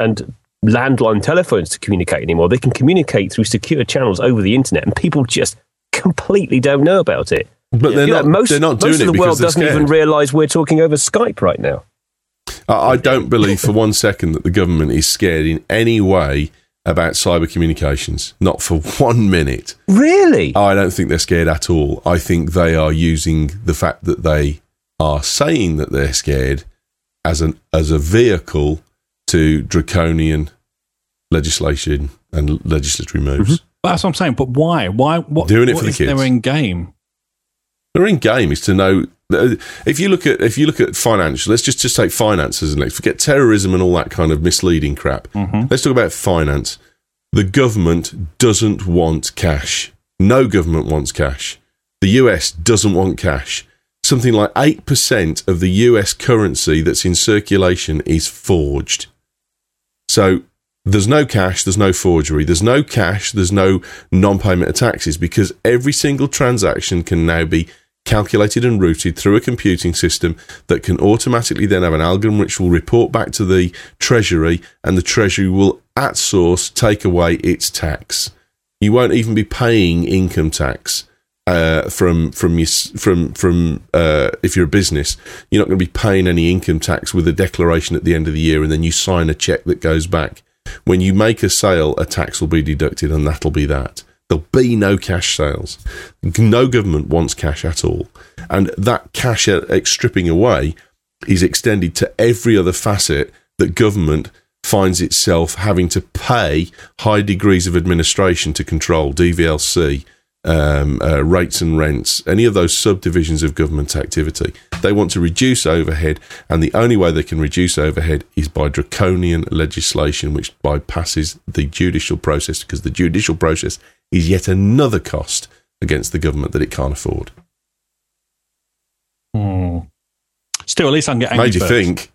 landline telephones to communicate anymore. They can communicate through secure channels over the internet, and people just completely don't know about it. But they're not doing it because they're scared. Most of the world doesn't even realise we're talking over Skype right now. I don't believe for one second that the government is scared in any way about cyber communications. Not for 1 minute. Really? I don't think they're scared at all. I think they are using the fact that they are saying that they're scared as a vehicle to draconian legislation and legislatory moves. That's what I'm saying. But why? What doing it for the kids? Their end game? Their end game is to know. If you look at financial, let's just take finances and let's forget terrorism and all that kind of misleading crap. Let's talk about finance. The government doesn't want cash. No government wants cash. The US doesn't want cash. Something like 8% of the US currency that's in circulation is forged. So there's no cash, there's no forgery, there's no cash, there's no non-payment of taxes, because every single transaction can now be calculated and routed through a computing system that can automatically then have an algorithm which will report back to the Treasury, and the Treasury will at source take away its tax. You won't even be paying income tax if you're a business. You're not going to be paying any income tax with a declaration at the end of the year, and then you sign a check that goes back. When you make a sale, a tax will be deducted, and that'll be that. There'll be no cash sales. No government wants cash at all. And that cash stripping away is extended to every other facet that government finds itself having to pay high degrees of administration to control, DVLC, rates and rents, any of those subdivisions of government activity. They want to reduce overhead, and the only way they can reduce overhead is by draconian legislation which bypasses the judicial process, because the judicial process is yet another cost against the government that it can't afford. Still, at least I can get angry. Made you think.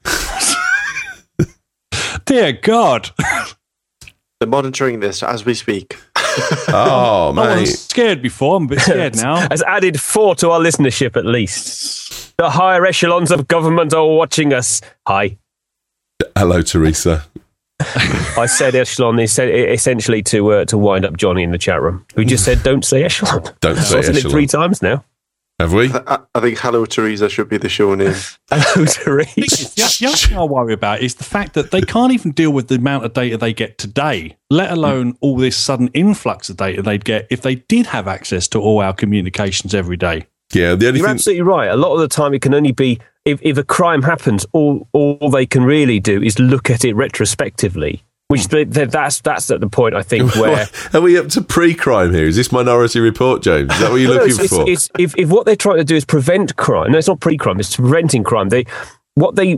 Dear God. They're monitoring this as we speak. Oh, mate. I was scared before. I'm a bit scared now. Has added 4 to our listenership at least. The higher echelons of government are watching us. Hi. Hello, Teresa. I said echelon essentially to wind up Johnny in the chat room, who just said, don't say echelon. Don't say I've said echelon. it 3 times now. Have we? I think Hello Teresa should be the show name. Hello, Teresa. The other thing I worry about is the fact that they can't even deal with the amount of data they get today, let alone all this sudden influx of data they'd get if they did have access to all our communications every day. Yeah, You're absolutely right. A lot of the time it can only be, if a crime happens, all they can really do is look at it retrospectively. Which that's at the point, I think, where... Are we up to pre-crime here? Is this Minority Report, James? Is that what you're looking for? If what they're trying to do is prevent crime... No, it's not pre-crime, it's preventing crime. What they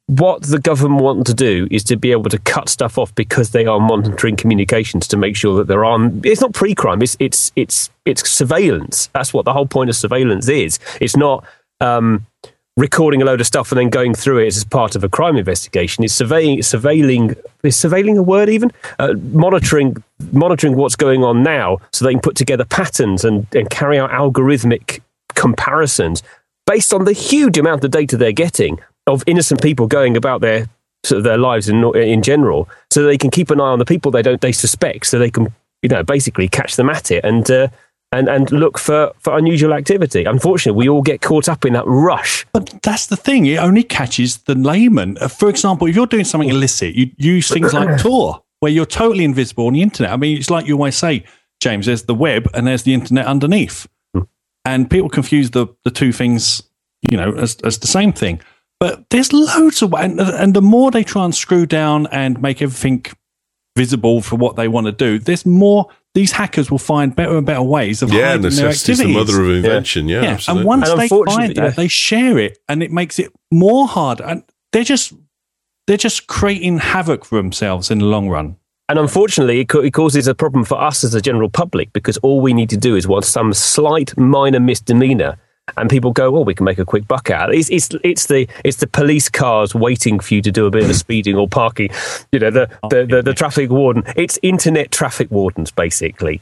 what the government want to do is to be able to cut stuff off because they are monitoring communications to make sure that there are. It's not pre-crime. It's surveillance. That's what the whole point of surveillance is. It's not recording a load of stuff and then going through it as part of a crime investigation. It's surveilling. Is surveilling a word even? Monitoring what's going on now, so they can put together patterns and carry out algorithmic comparisons based on the huge amount of data they're getting of innocent people going about their lives in general, so they can keep an eye on the people they suspect, so they can basically catch them at it and look for unusual activity. Unfortunately, we all get caught up in that rush. But that's the thing; it only catches the layman. For example, if you're doing something illicit, you use things like Tor, where you're totally invisible on the internet. I mean, it's like you always say, James. There's the web and there's the internet underneath, and people confuse the two things, as the same thing. But there's loads of ways, and the more they try and screw down and make everything visible for what they want to do, there's more. These hackers will find better and better ways of hiding their activities. Necessity's the mother of invention. Yeah, absolutely. And once they find that, they share it, and it makes it more hard. And they're just creating havoc for themselves in the long run. And unfortunately, it causes a problem for us as a general public, because all we need to do is want some slight minor misdemeanor. And people go, well, we can make a quick buck out. It's the police cars waiting for you to do a bit of speeding or parking. The traffic warden. It's internet traffic wardens, basically.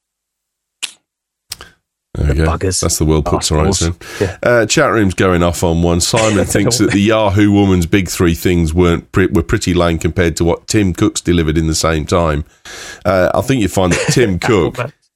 There we go. Buggers. That's the world put to rights then. Yeah. Chat room's going off on one. Simon thinks that the Yahoo woman's big three things were pretty lame compared to what Tim Cook's delivered in the same time. I think you find that Tim Cook.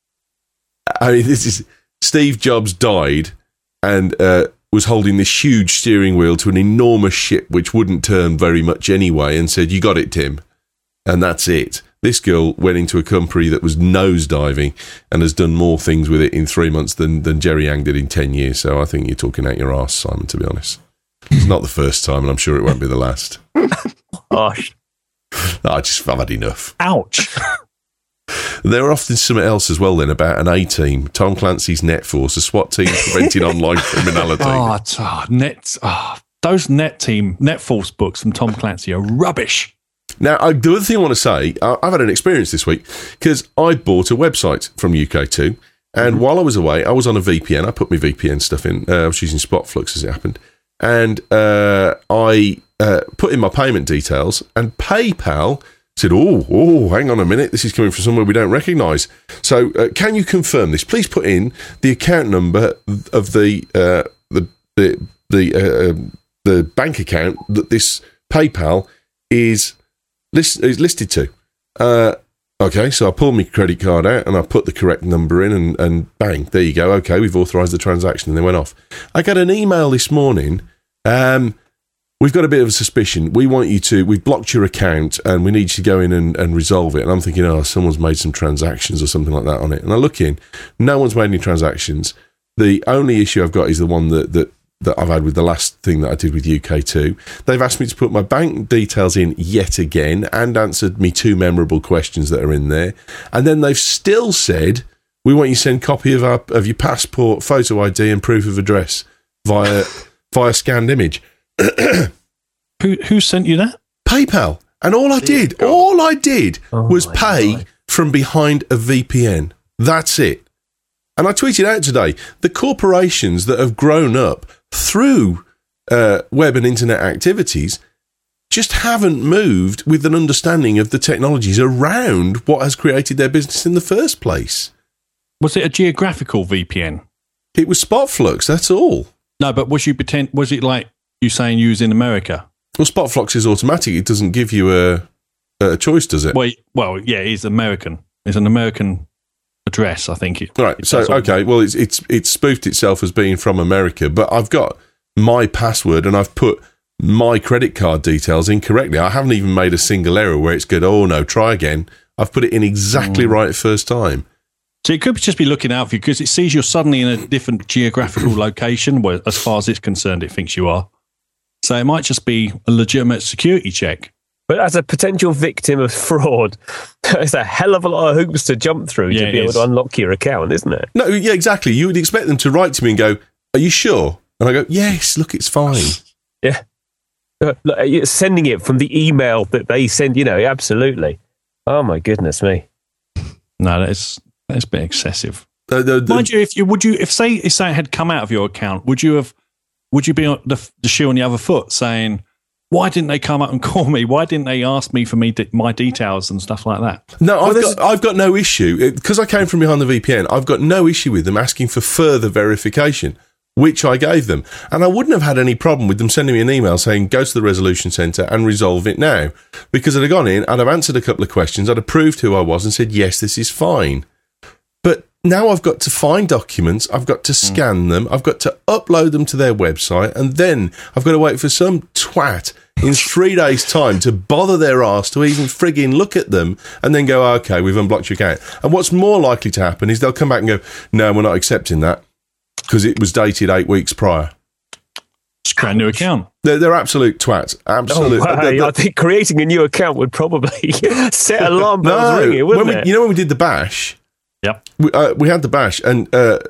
Steve Jobs died and was holding this huge steering wheel to an enormous ship which wouldn't turn very much anyway, and said, "You got it, Tim." And that's it. This girl went into a company that was nosediving and has done more things with it in 3 months than Jerry Yang did in 10 years. So I think you're talking out your arse, Simon, to be honest. It's not the first time, and I'm sure it won't be the last. Gosh. I've had enough. Ouch. There are often something else as well then about an A-team, Tom Clancy's NetForce, a SWAT team preventing online criminality. Those NetForce books from Tom Clancy are rubbish. Now, the other thing I want to say, I've had an experience this week, because I bought a website from UK2, and while I was away, I was on a VPN. I put my VPN stuff in. I was using Spotflux as it happened. And I put in my payment details, and PayPal said, oh, hang on a minute, this is coming from somewhere we don't recognise. So can you confirm this? Please put in the account number of the bank account that this PayPal is listed to. Okay, so I pulled my credit card out and I put the correct number in, and bang, there you go. Okay, we've authorised the transaction, and they went off. I got an email this morning. We've got a bit of a suspicion. We've blocked your account and we need you to go in and resolve it. And I'm thinking, someone's made some transactions or something like that on it. And I look in, no one's made any transactions. The only issue I've got is the one that I've had with the last thing that I did with UK2. They've asked me to put my bank details in yet again and answered me 2 memorable questions that are in there. And then they've still said, we want you to send a copy of your passport, photo ID and proof of address via scanned image. Who sent you that? PayPal. And all I did was pay from behind a VPN. That's it. And I tweeted out today, the corporations that have grown up through web and internet activities just haven't moved with an understanding of the technologies around what has created their business in the first place. Was it a geographical VPN? It was Spotflux, that's all. No, but was it like you saying you was in America? Well, Spotflux is automatic. It doesn't give you a choice, does it? Well, yeah, it's American. It's an American address, I think. Right. So, okay. Well, it's spoofed itself as being from America, but I've got my password and I've put my credit card details incorrectly. I haven't even made a single error where it's good. Oh no, try again. I've put it in exactly right first time. So it could just be looking out for you because it sees you're suddenly in a different geographical location where, as far as it's concerned, it thinks you are. So it might just be a legitimate security check. But as a potential victim of fraud, it's a hell of a lot of hoops to jump through to be able to unlock your account, isn't it? No, yeah, exactly. You would expect them to write to me and go, "Are you sure?" And I go, "Yes, look, it's fine." Yeah. sending it from the email that they send. Absolutely. Oh my goodness me! No, that's a bit excessive. Mind you, if say it had come out of your account, would you be on the shoe on the other foot saying, why didn't they come up and call me? Why didn't they ask me for my details and stuff like that? No, I've got no issue because I came from behind the VPN. I've got no issue with them asking for further verification, which I gave them, and I wouldn't have had any problem with them sending me an email saying go to the resolution centre and resolve it now, because I'd have gone in, I'd have answered a couple of questions, I'd have proved who I was and said yes, this is fine. But now I've got to find documents, I've got to scan them, I've got to upload them to their website, and then I've got to wait for some twat in 3 days' time to bother their arse to even frigging look at them and then go, okay, we've unblocked your account. And what's more likely to happen is they'll come back and go, no, we're not accepting that because it was dated 8 weeks prior. Just create a new account. They're absolute twats. Absolute. I think creating a new account would probably set alarm bells ringing, wouldn't it? When we did the bash, yep, we had the bash, and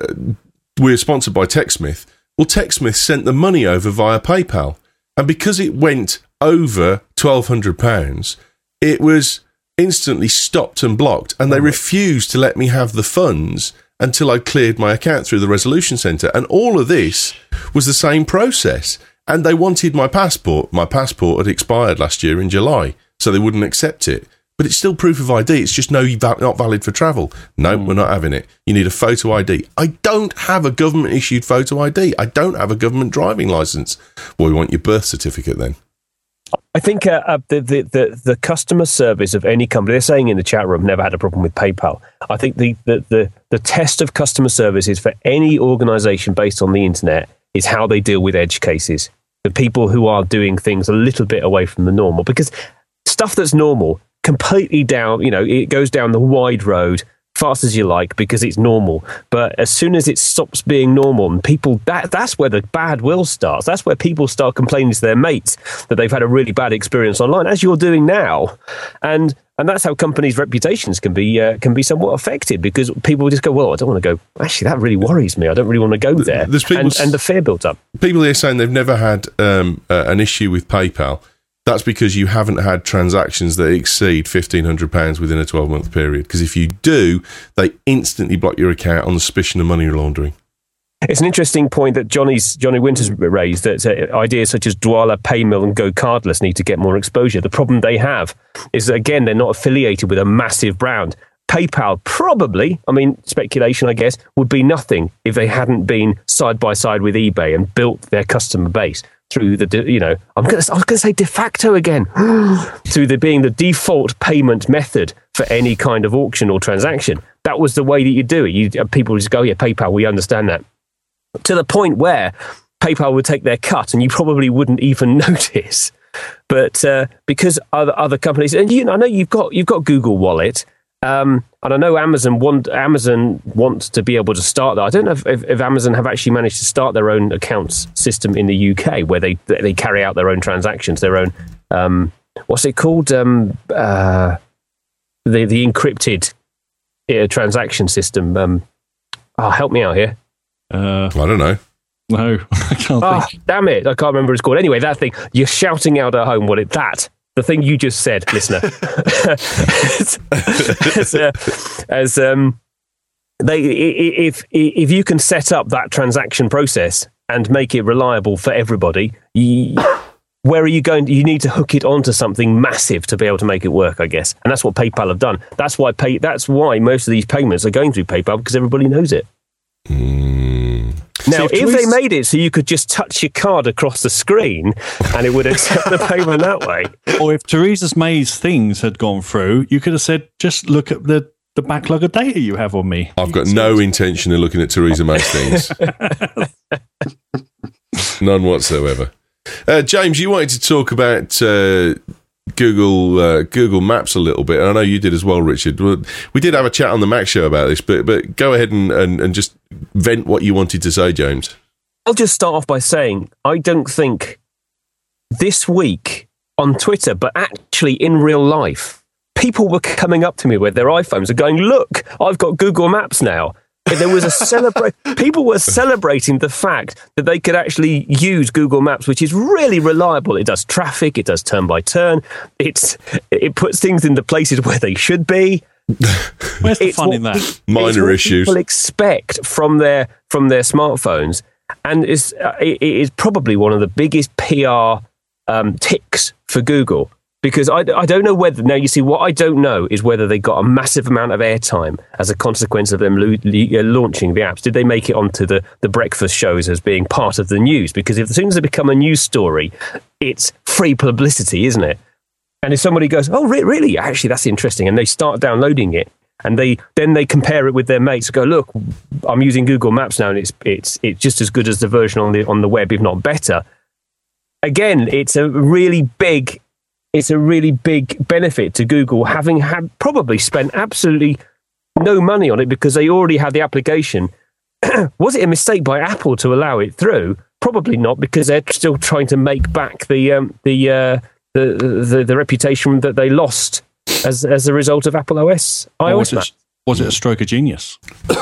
we were sponsored by TechSmith. Well, TechSmith sent the money over via PayPal, and because it went over £1,200, it was instantly stopped and blocked, and they refused to let me have the funds until I cleared my account through the resolution centre. And all of this was the same process. And they wanted my passport. My passport had expired last year in July, so they wouldn't accept it. But it's still proof of ID. It's just not valid for travel. No, we're not having it. You need a photo ID. I don't have a government-issued photo ID. I don't have a government driving licence. Well, we want your birth certificate then. I think the customer service of any company, they're saying in the chat room, never had a problem with PayPal. I think the test of customer service is for any organisation based on the internet is how they deal with edge cases. The people who are doing things a little bit away from the normal, because stuff that's normal, completely down, it goes down the wide road, fast as you like, because it's normal. But as soon as it stops being normal, and people, that's where the bad will starts. That's where people start complaining to their mates that they've had a really bad experience online, as you're doing now. And that's how companies' reputations can be somewhat affected, because people just go, well, I don't want to go. Actually, that really worries me. I don't really want to go there. And the fear built up. People here saying they've never had an issue with PayPal. That's because you haven't had transactions that exceed £1,500 within a 12-month period. Because if you do, they instantly block your account on the suspicion of money laundering. It's an interesting point that Johnny Winters raised, that ideas such as Dwolla, Paymill and Go Cardless need to get more exposure. The problem they have is that, again, they're not affiliated with a massive brand. PayPal probably, speculation, I guess, would be nothing if they hadn't been side by side with eBay and built their customer base through the, I was going to say de facto again, through being the default payment method for any kind of auction or transaction. That was the way that you do it. People just go, yeah, PayPal, we understand that. To the point where PayPal would take their cut and you probably wouldn't even notice. But because other companies, and I know you've got Google Wallet, and I know Amazon wants to be able to start that. I don't know if Amazon have actually managed to start their own accounts system in the UK where they carry out their own transactions, their own what's it called? The encrypted transaction system. Help me out here. I don't know. No, I can't think. Damn it! I can't remember what it's called. Anyway, that thing you're shouting out at home. The thing you just said, listener. If you can set up that transaction process and make it reliable for everybody, where are you going? You need to hook it onto something massive to be able to make it work, I guess. And that's what PayPal have done. That's why most of these payments are going through PayPal, because everybody knows it. Now, if they made it so you could just touch your card across the screen and it would accept the payment that way. Or if Theresa May's things had gone through, you could have said, just look at the backlog of data you have on me. I've got no intention of looking at Theresa May's things. None whatsoever. James, you wanted to talk about Google Maps a little bit, and I know you did as well, Richard. We did have a chat on the Mac Show about this, but go ahead and just vent what you wanted to say, James. I'll just start off by saying I don't think this week on Twitter, but actually in real life, people were coming up to me with their iPhones and going, look, I've got Google Maps now. There was a people were celebrating the fact that they could actually use Google Maps, which is really reliable. It does traffic, it does turn by turn, it puts things in the places where they should be. Where's the fun in that? Minor issues people expect from their smartphones, and it is probably one of the biggest PR ticks for Google. Because I don't know whether... Now, you see, what I don't know is whether they got a massive amount of airtime as a consequence of them launching the apps. Did they make it onto the breakfast shows as being part of the news? Because as soon as they become a news story, it's free publicity, isn't it? And if somebody goes, oh, really? Actually, that's interesting. And they start downloading it, and then they compare it with their mates and go, look, I'm using Google Maps now, and it's just as good as the version on the web, if not better. Again, it's a really big benefit to Google, having probably spent absolutely no money on it because they already had the application. Was it a mistake by Apple to allow it through? Probably not, because they're still trying to make back the reputation that they lost as a result of Apple OS. Was it a stroke of genius?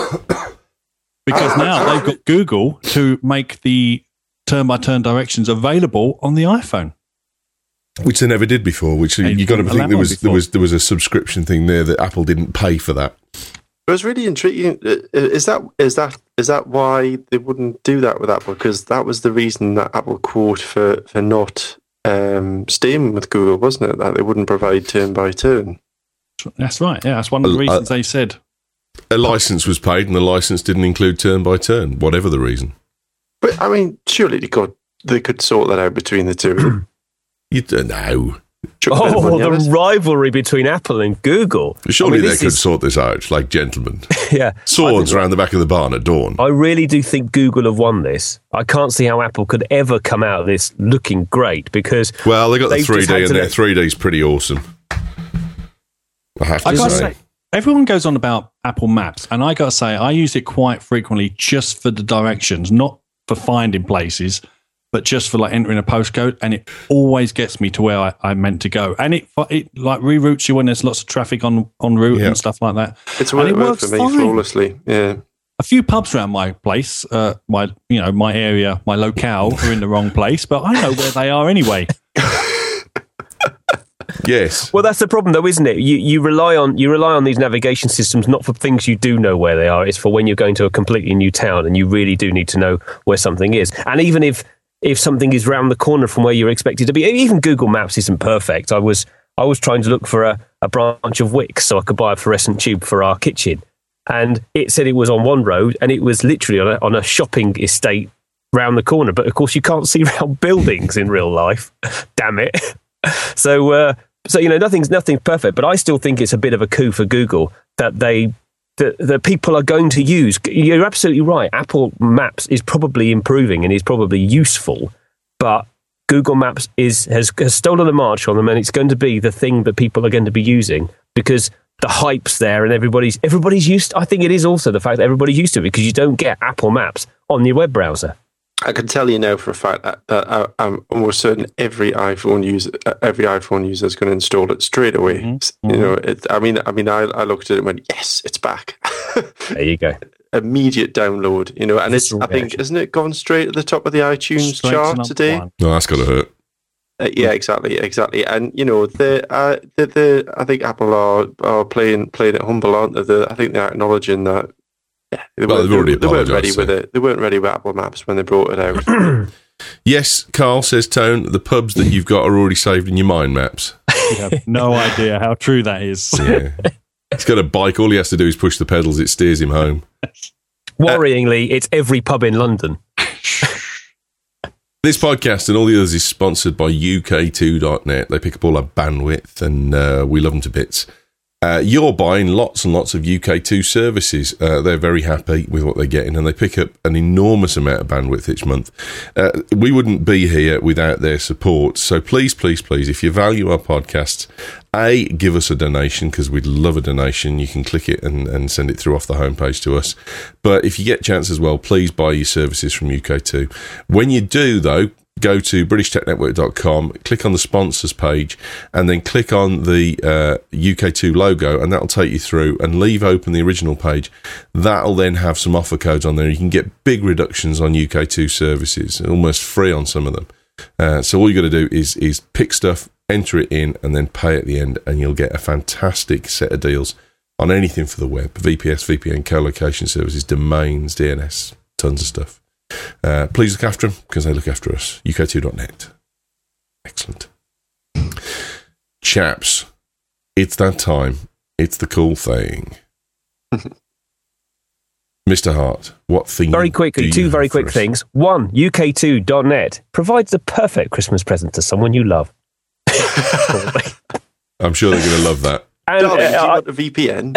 Because now they've got Google to make the turn-by-turn directions available on the iPhone. Which they never did before. Which you got to think there was a subscription thing there that Apple didn't pay for that. It was really intriguing. Is that why they wouldn't do that with Apple? Because that was the reason that Apple quote for not staying with Google, wasn't it? That they wouldn't provide turn by turn. That's right. Yeah, that's one of the reasons they said. A license was paid, and the license didn't include turn by turn, whatever the reason. But I mean, surely they could sort that out between the two of them. You don't know. The rivalry between Apple and Google. Surely they could sort this out, like gentlemen. Yeah. Swords around the back of the barn at dawn. I really do think Google have won this. I can't see how Apple could ever come out of this looking great because... Well, they got the 3D and their 3D's pretty awesome. I have to say. Everyone goes on about Apple Maps, and I got to say, I use it quite frequently just for the directions, not for finding places, but just for like entering a postcode, and it always gets me to where I meant to go. And it like reroutes you when there's lots of traffic on route and stuff like that. It's worked for me flawlessly. Yeah. A few pubs around my place, my area, my locale are in the wrong place, but I know where they are anyway. Yes. Well, that's the problem, though, isn't it? You rely on these navigation systems not for things you do know where they are. It's for when you're going to a completely new town and you really do need to know where something is. And even if something is round the corner from where you're expected to be, even Google Maps isn't perfect. I was trying to look for a branch of wicks so I could buy a fluorescent tube for our kitchen, and it said it was on one road, and it was literally on a shopping estate round the corner. But of course, you can't see round buildings in real life. Damn it! So nothing's perfect, but I still think it's a bit of a coup for Google that that people are going to use. You're absolutely right. Apple Maps is probably improving and is probably useful, but Google Maps has stolen a march on them, and it's going to be the thing that people are going to be using because the hype's there and everybody's used. I think it is also the fact that everybody's used to it because you don't get Apple Maps on your web browser. I can tell you now for a fact that I'm almost certain every iPhone user is going to install it straight away. Mm-hmm. You know, I looked at it and went, yes, it's back. There you go. Immediate download. You know, and I think isn't it gone straight at the top of the iTunes chart today? No, that's got to hurt. Yeah, exactly. And you know, I think Apple are playing it humble, aren't they? I think they're acknowledging that. Yeah, they weren't ready with it. They weren't ready with Apple Maps when they brought it out. Yes, Carl says, Tone, the pubs that you've got are already saved in your mind maps. You have no idea how true that is. Yeah. He's got a bike. All he has to do is push the pedals. It steers him home. Worryingly, it's every pub in London. This podcast and all the others is sponsored by UK2.net. They pick up all our bandwidth, and we love them to bits. You're buying lots and lots of UK2 services. They're very happy with what they're getting, and they pick up an enormous amount of bandwidth each month. We wouldn't be here without their support. So please, please, please, if you value our podcasts, give us a donation, because we'd love a donation. You can click it and send it through off the homepage to us. But if you get a chance as well, please buy your services from UK2. When you do, though, go to BritishTechNetwork.com, click on the sponsors page, and then click on the UK2 logo, and that'll take you through, and leave open the original page. That'll then have some offer codes on there. You can get big reductions on UK2 services, almost free on some of them. So all you got to do is pick stuff, enter it in, and then pay at the end, and you'll get a fantastic set of deals on anything for the web: VPS, VPN, co-location services, domains, DNS, tons of stuff. Please look after them, because they look after us. UK2.net. Excellent. Chaps, it's that time. It's the cool thing. Mr. Hart, what thing? Very quickly, two very quick things. One, UK2.net provides the perfect Christmas present to someone you love. I'm sure they're going to love that. And, Darling, do you want a VPN?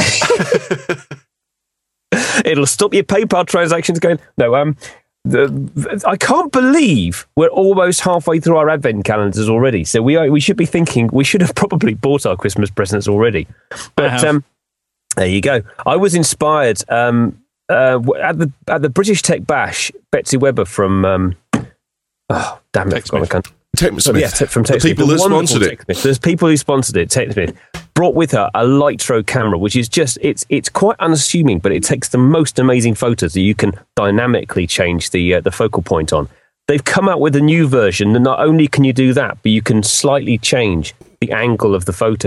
It'll stop your PayPal transactions going. No, I can't believe we're almost halfway through our advent calendars already. So we should be thinking we should have probably bought our Christmas presents already. But there you go. I was inspired at the British Tech Bash. Betsy Webber from oh damn it, from TechSmith. The people that sponsored it. There's people who sponsored it. TechSmith brought with her a Lightro camera, which is just it's quite unassuming, but it takes the most amazing photos that you can dynamically change the focal point on. They've come out with a new version, and not only can you do that, but you can slightly change the angle of the photo.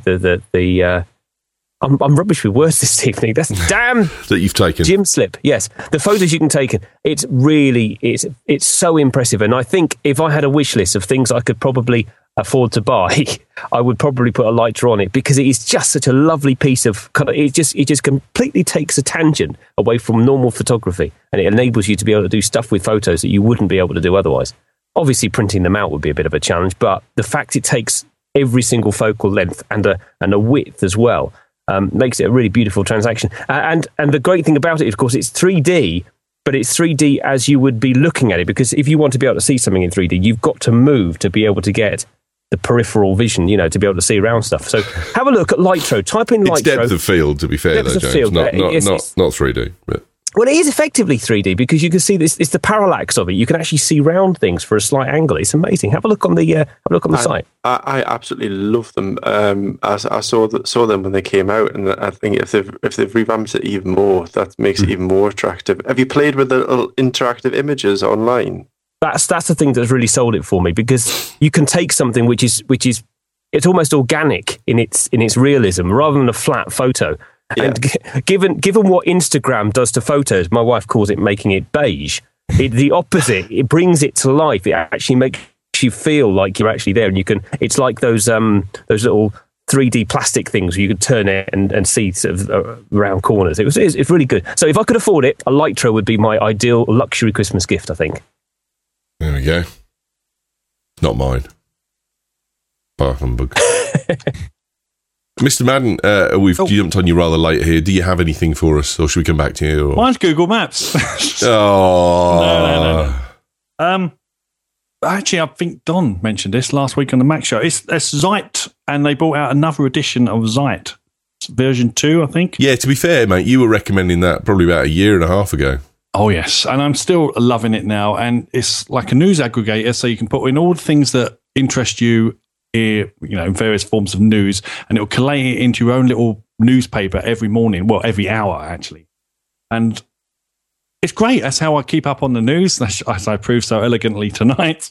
I'm rubbish with words this evening. That's damn that you've taken. Gym slip. Yes, the photos you can take. It's really it's so impressive. And I think if I had a wish list of things I could probably afford to buy, I would probably put a Lighter on it, because it is just such a lovely piece of. It just completely takes a tangent away from normal photography, and it enables you to be able to do stuff with photos that you wouldn't be able to do otherwise. Obviously, printing them out would be a bit of a challenge, but the fact it takes every single focal length and a width as well. Makes it a really beautiful transaction. And the great thing about it, of course, it's 3D, but it's 3D as you would be looking at it, because if you want to be able to see something in 3D, you've got to move to be able to get the peripheral vision, to be able to see around stuff. So have a look at Lightro. Type in Lightro. It's depth of field, to be fair, though, James. Not 3D. But. Well, it is effectively 3D, because you can see this. It's the parallax of it. You can actually see round things for a slight angle. It's amazing. Have a look on the site. I absolutely love them. I saw them when they came out, and I think if they've revamped it even more, that makes it even more attractive. Have you played with the little interactive images online? That's the thing that's really sold it for me, because you can take something which is it's almost organic in its realism, rather than a flat photo. Yeah. And given what Instagram does to photos, my wife calls it making it beige. The opposite. It brings it to life. It actually makes you feel like you're actually there, and you can. It's like those little 3D plastic things where you can turn it and see sort of round corners. It's really good. So if I could afford it, a Lightro would be my ideal luxury Christmas gift, I think. There we go. Not mine. Bar humbug. Mr. Madden, we've jumped on you rather late here. Do you have anything for us, or should we come back to you? Or? Mine's Google Maps. No. Actually, I think Don mentioned this last week on the Mac Show. It's Zite, and they brought out another edition of Zite. It's version 2, I think. Yeah, to be fair, mate, you were recommending that probably about a year and a half ago. Oh, yes. And I'm still loving it now. And it's like a news aggregator, so you can put in all the things that interest you, in various forms of news, and it'll collate it into your own little newspaper every morning. Well, every hour, actually. And it's great. That's how I keep up on the news, as I proved so elegantly tonight.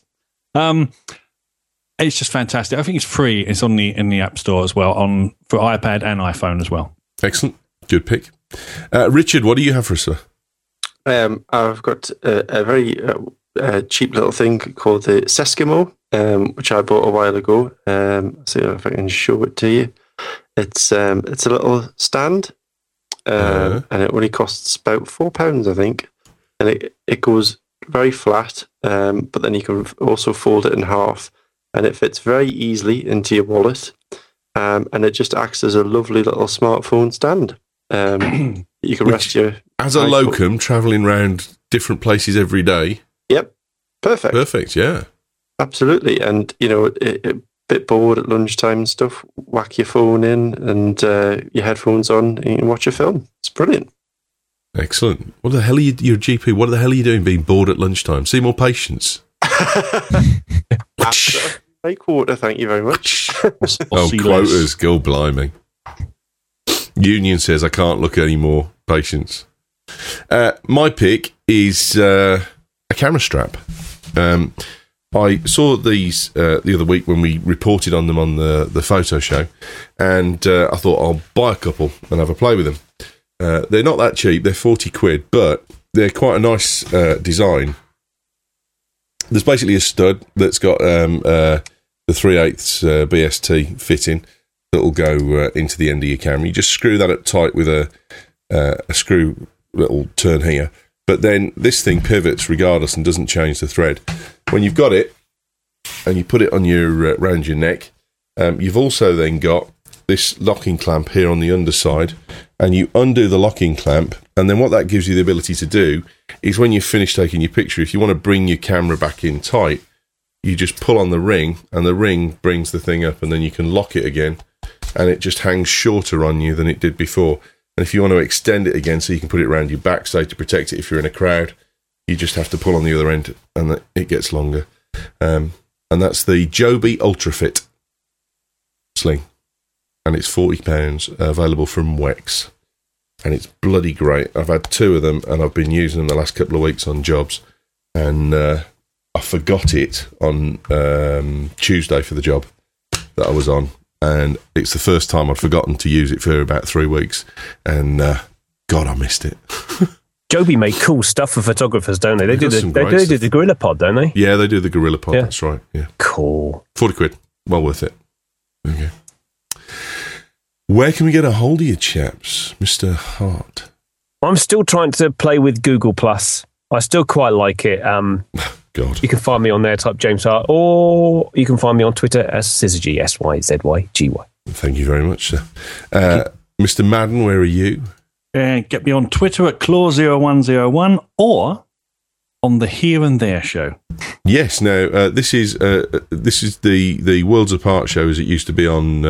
It's just fantastic. I think it's free. It's in the App Store as well, for iPad and iPhone as well. Excellent. Good pick. Richard, what do you have for us, sir? I've got a very cheap little thing called the Seskimo, which I bought a while ago. See if I can show it to you. It's a little stand, and it only costs about £4, I think. And it goes very flat, but then you can also fold it in half, and it fits very easily into your wallet. And it just acts as a lovely little smartphone stand. You can rest your... As a locum, travelling around different places every day. Yep. Perfect, yeah. Absolutely. And, a bit bored at lunchtime and stuff, whack your phone in and your headphones on, and you can watch a film. It's brilliant. Excellent. What the hell are you're a GP? What the hell are you doing being bored at lunchtime? See more patients. A quarter, thank you very much. Quotas, go blimey. Union says I can't look anymore. Patience. My pick is a camera strap. I saw these the other week when we reported on them on the photo show, and I thought I'll buy a couple and have a play with them. They're not that cheap, they're 40 quid, but they're quite a nice design. There's basically a stud that's got the 3/8 BST fitting that'll go into the end of your camera. You just screw that up tight with a screw little turn here, but then this thing pivots regardless and doesn't change the thread. When you've got it and you put it on your round your neck, you've also then got this locking clamp here on the underside, and you undo the locking clamp, and then what that gives you the ability to do is when you've finished taking your picture, if you want to bring your camera back in tight, you just pull on the ring, and the ring brings the thing up, and then you can lock it again, and it just hangs shorter on you than it did before. And if you want to extend it again so you can put it around your back, say to protect it if you're in a crowd, you just have to pull on the other end, and it gets longer. And that's the Joby Ultrafit sling. And it's £40, available from Wex. And it's bloody great. I've had 2 of them, and I've been using them the last couple of weeks on jobs. And I forgot it on Tuesday for the job that I was on. And it's the first time I'd forgotten to use it for about 3 weeks. And God, I missed it. Joby make cool stuff for photographers, don't they? They do the Gorilla Pod, don't they? Yeah, they do the Gorilla Pod, that's right. Yeah. Cool. 40 quid. Well worth it. Okay. Where can we get a hold of you, chaps? Mr. Hart. I'm still trying to play with Google Plus. I still quite like it. God. You can find me on there, type James Hart, or you can find me on Twitter as SyzyG, SYZYGY. Thank you very much, sir. Mr. Madden, where are you? Get me on Twitter at Claw0101 or on the Here and There show. Yes, now this is the Worlds Apart show as it used to be on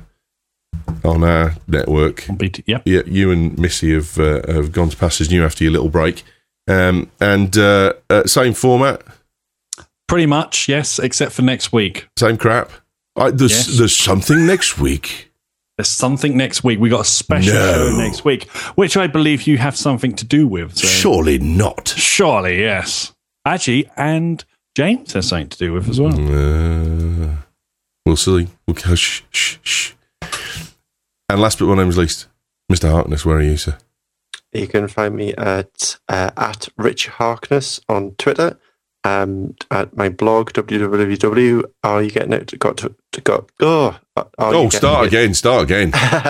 our network. Yeah, you and Missy have gone to pastures new after your little break, and same format. Pretty much, yes, except for next week. Same crap. There's something next week. There's something next week. We got a special show next week, which I believe you have something to do with. So. Surely not. Surely, yes. Actually, and James has something to do with as well. We'll see. Shh. And last but not least, Mr. Harkness, where are you, sir? You can find me at Rich Harkness on Twitter. At my blog, Start again.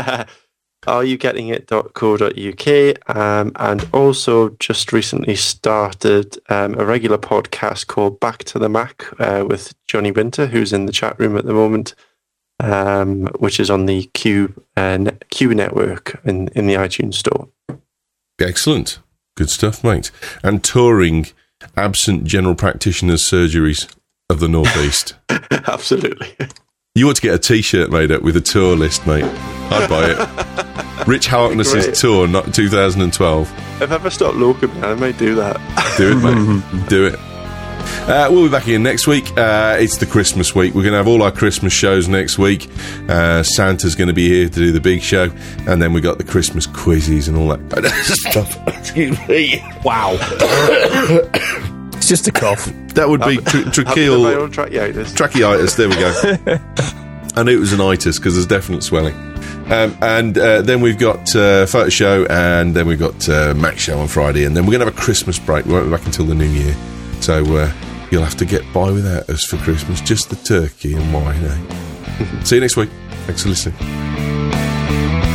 areyougettingit.co.uk, and also just recently started a regular podcast called Back to the Mac with Johnny Winter, who's in the chat room at the moment, which is on the Q network in the iTunes store. Excellent. Good stuff, mate. And touring absent general practitioners' surgeries of the Northeast. Absolutely. You ought to get a T-shirt made up with a tour list, mate. I'd buy it. Rich Harkness's tour, not 2012. If I ever start locum, I might do that. Do it, mate. Do it. We'll be back again next week. It's the Christmas week. We're going to have all our Christmas shows next week. Santa's going to be here to do the big show, and then we got the Christmas quizzes and all that kind of stuff. Wow. It's just a cough. That would be tracheal tracheitis. There we go. I knew it was an itis because there's definite swelling. And then we've got photo show, and then we've got Mac show on Friday, and then we're going to have a Christmas break. We won't be back until the new year. So you'll have to get by without us for Christmas. Just the turkey and wine, eh? See you next week. Thanks for listening.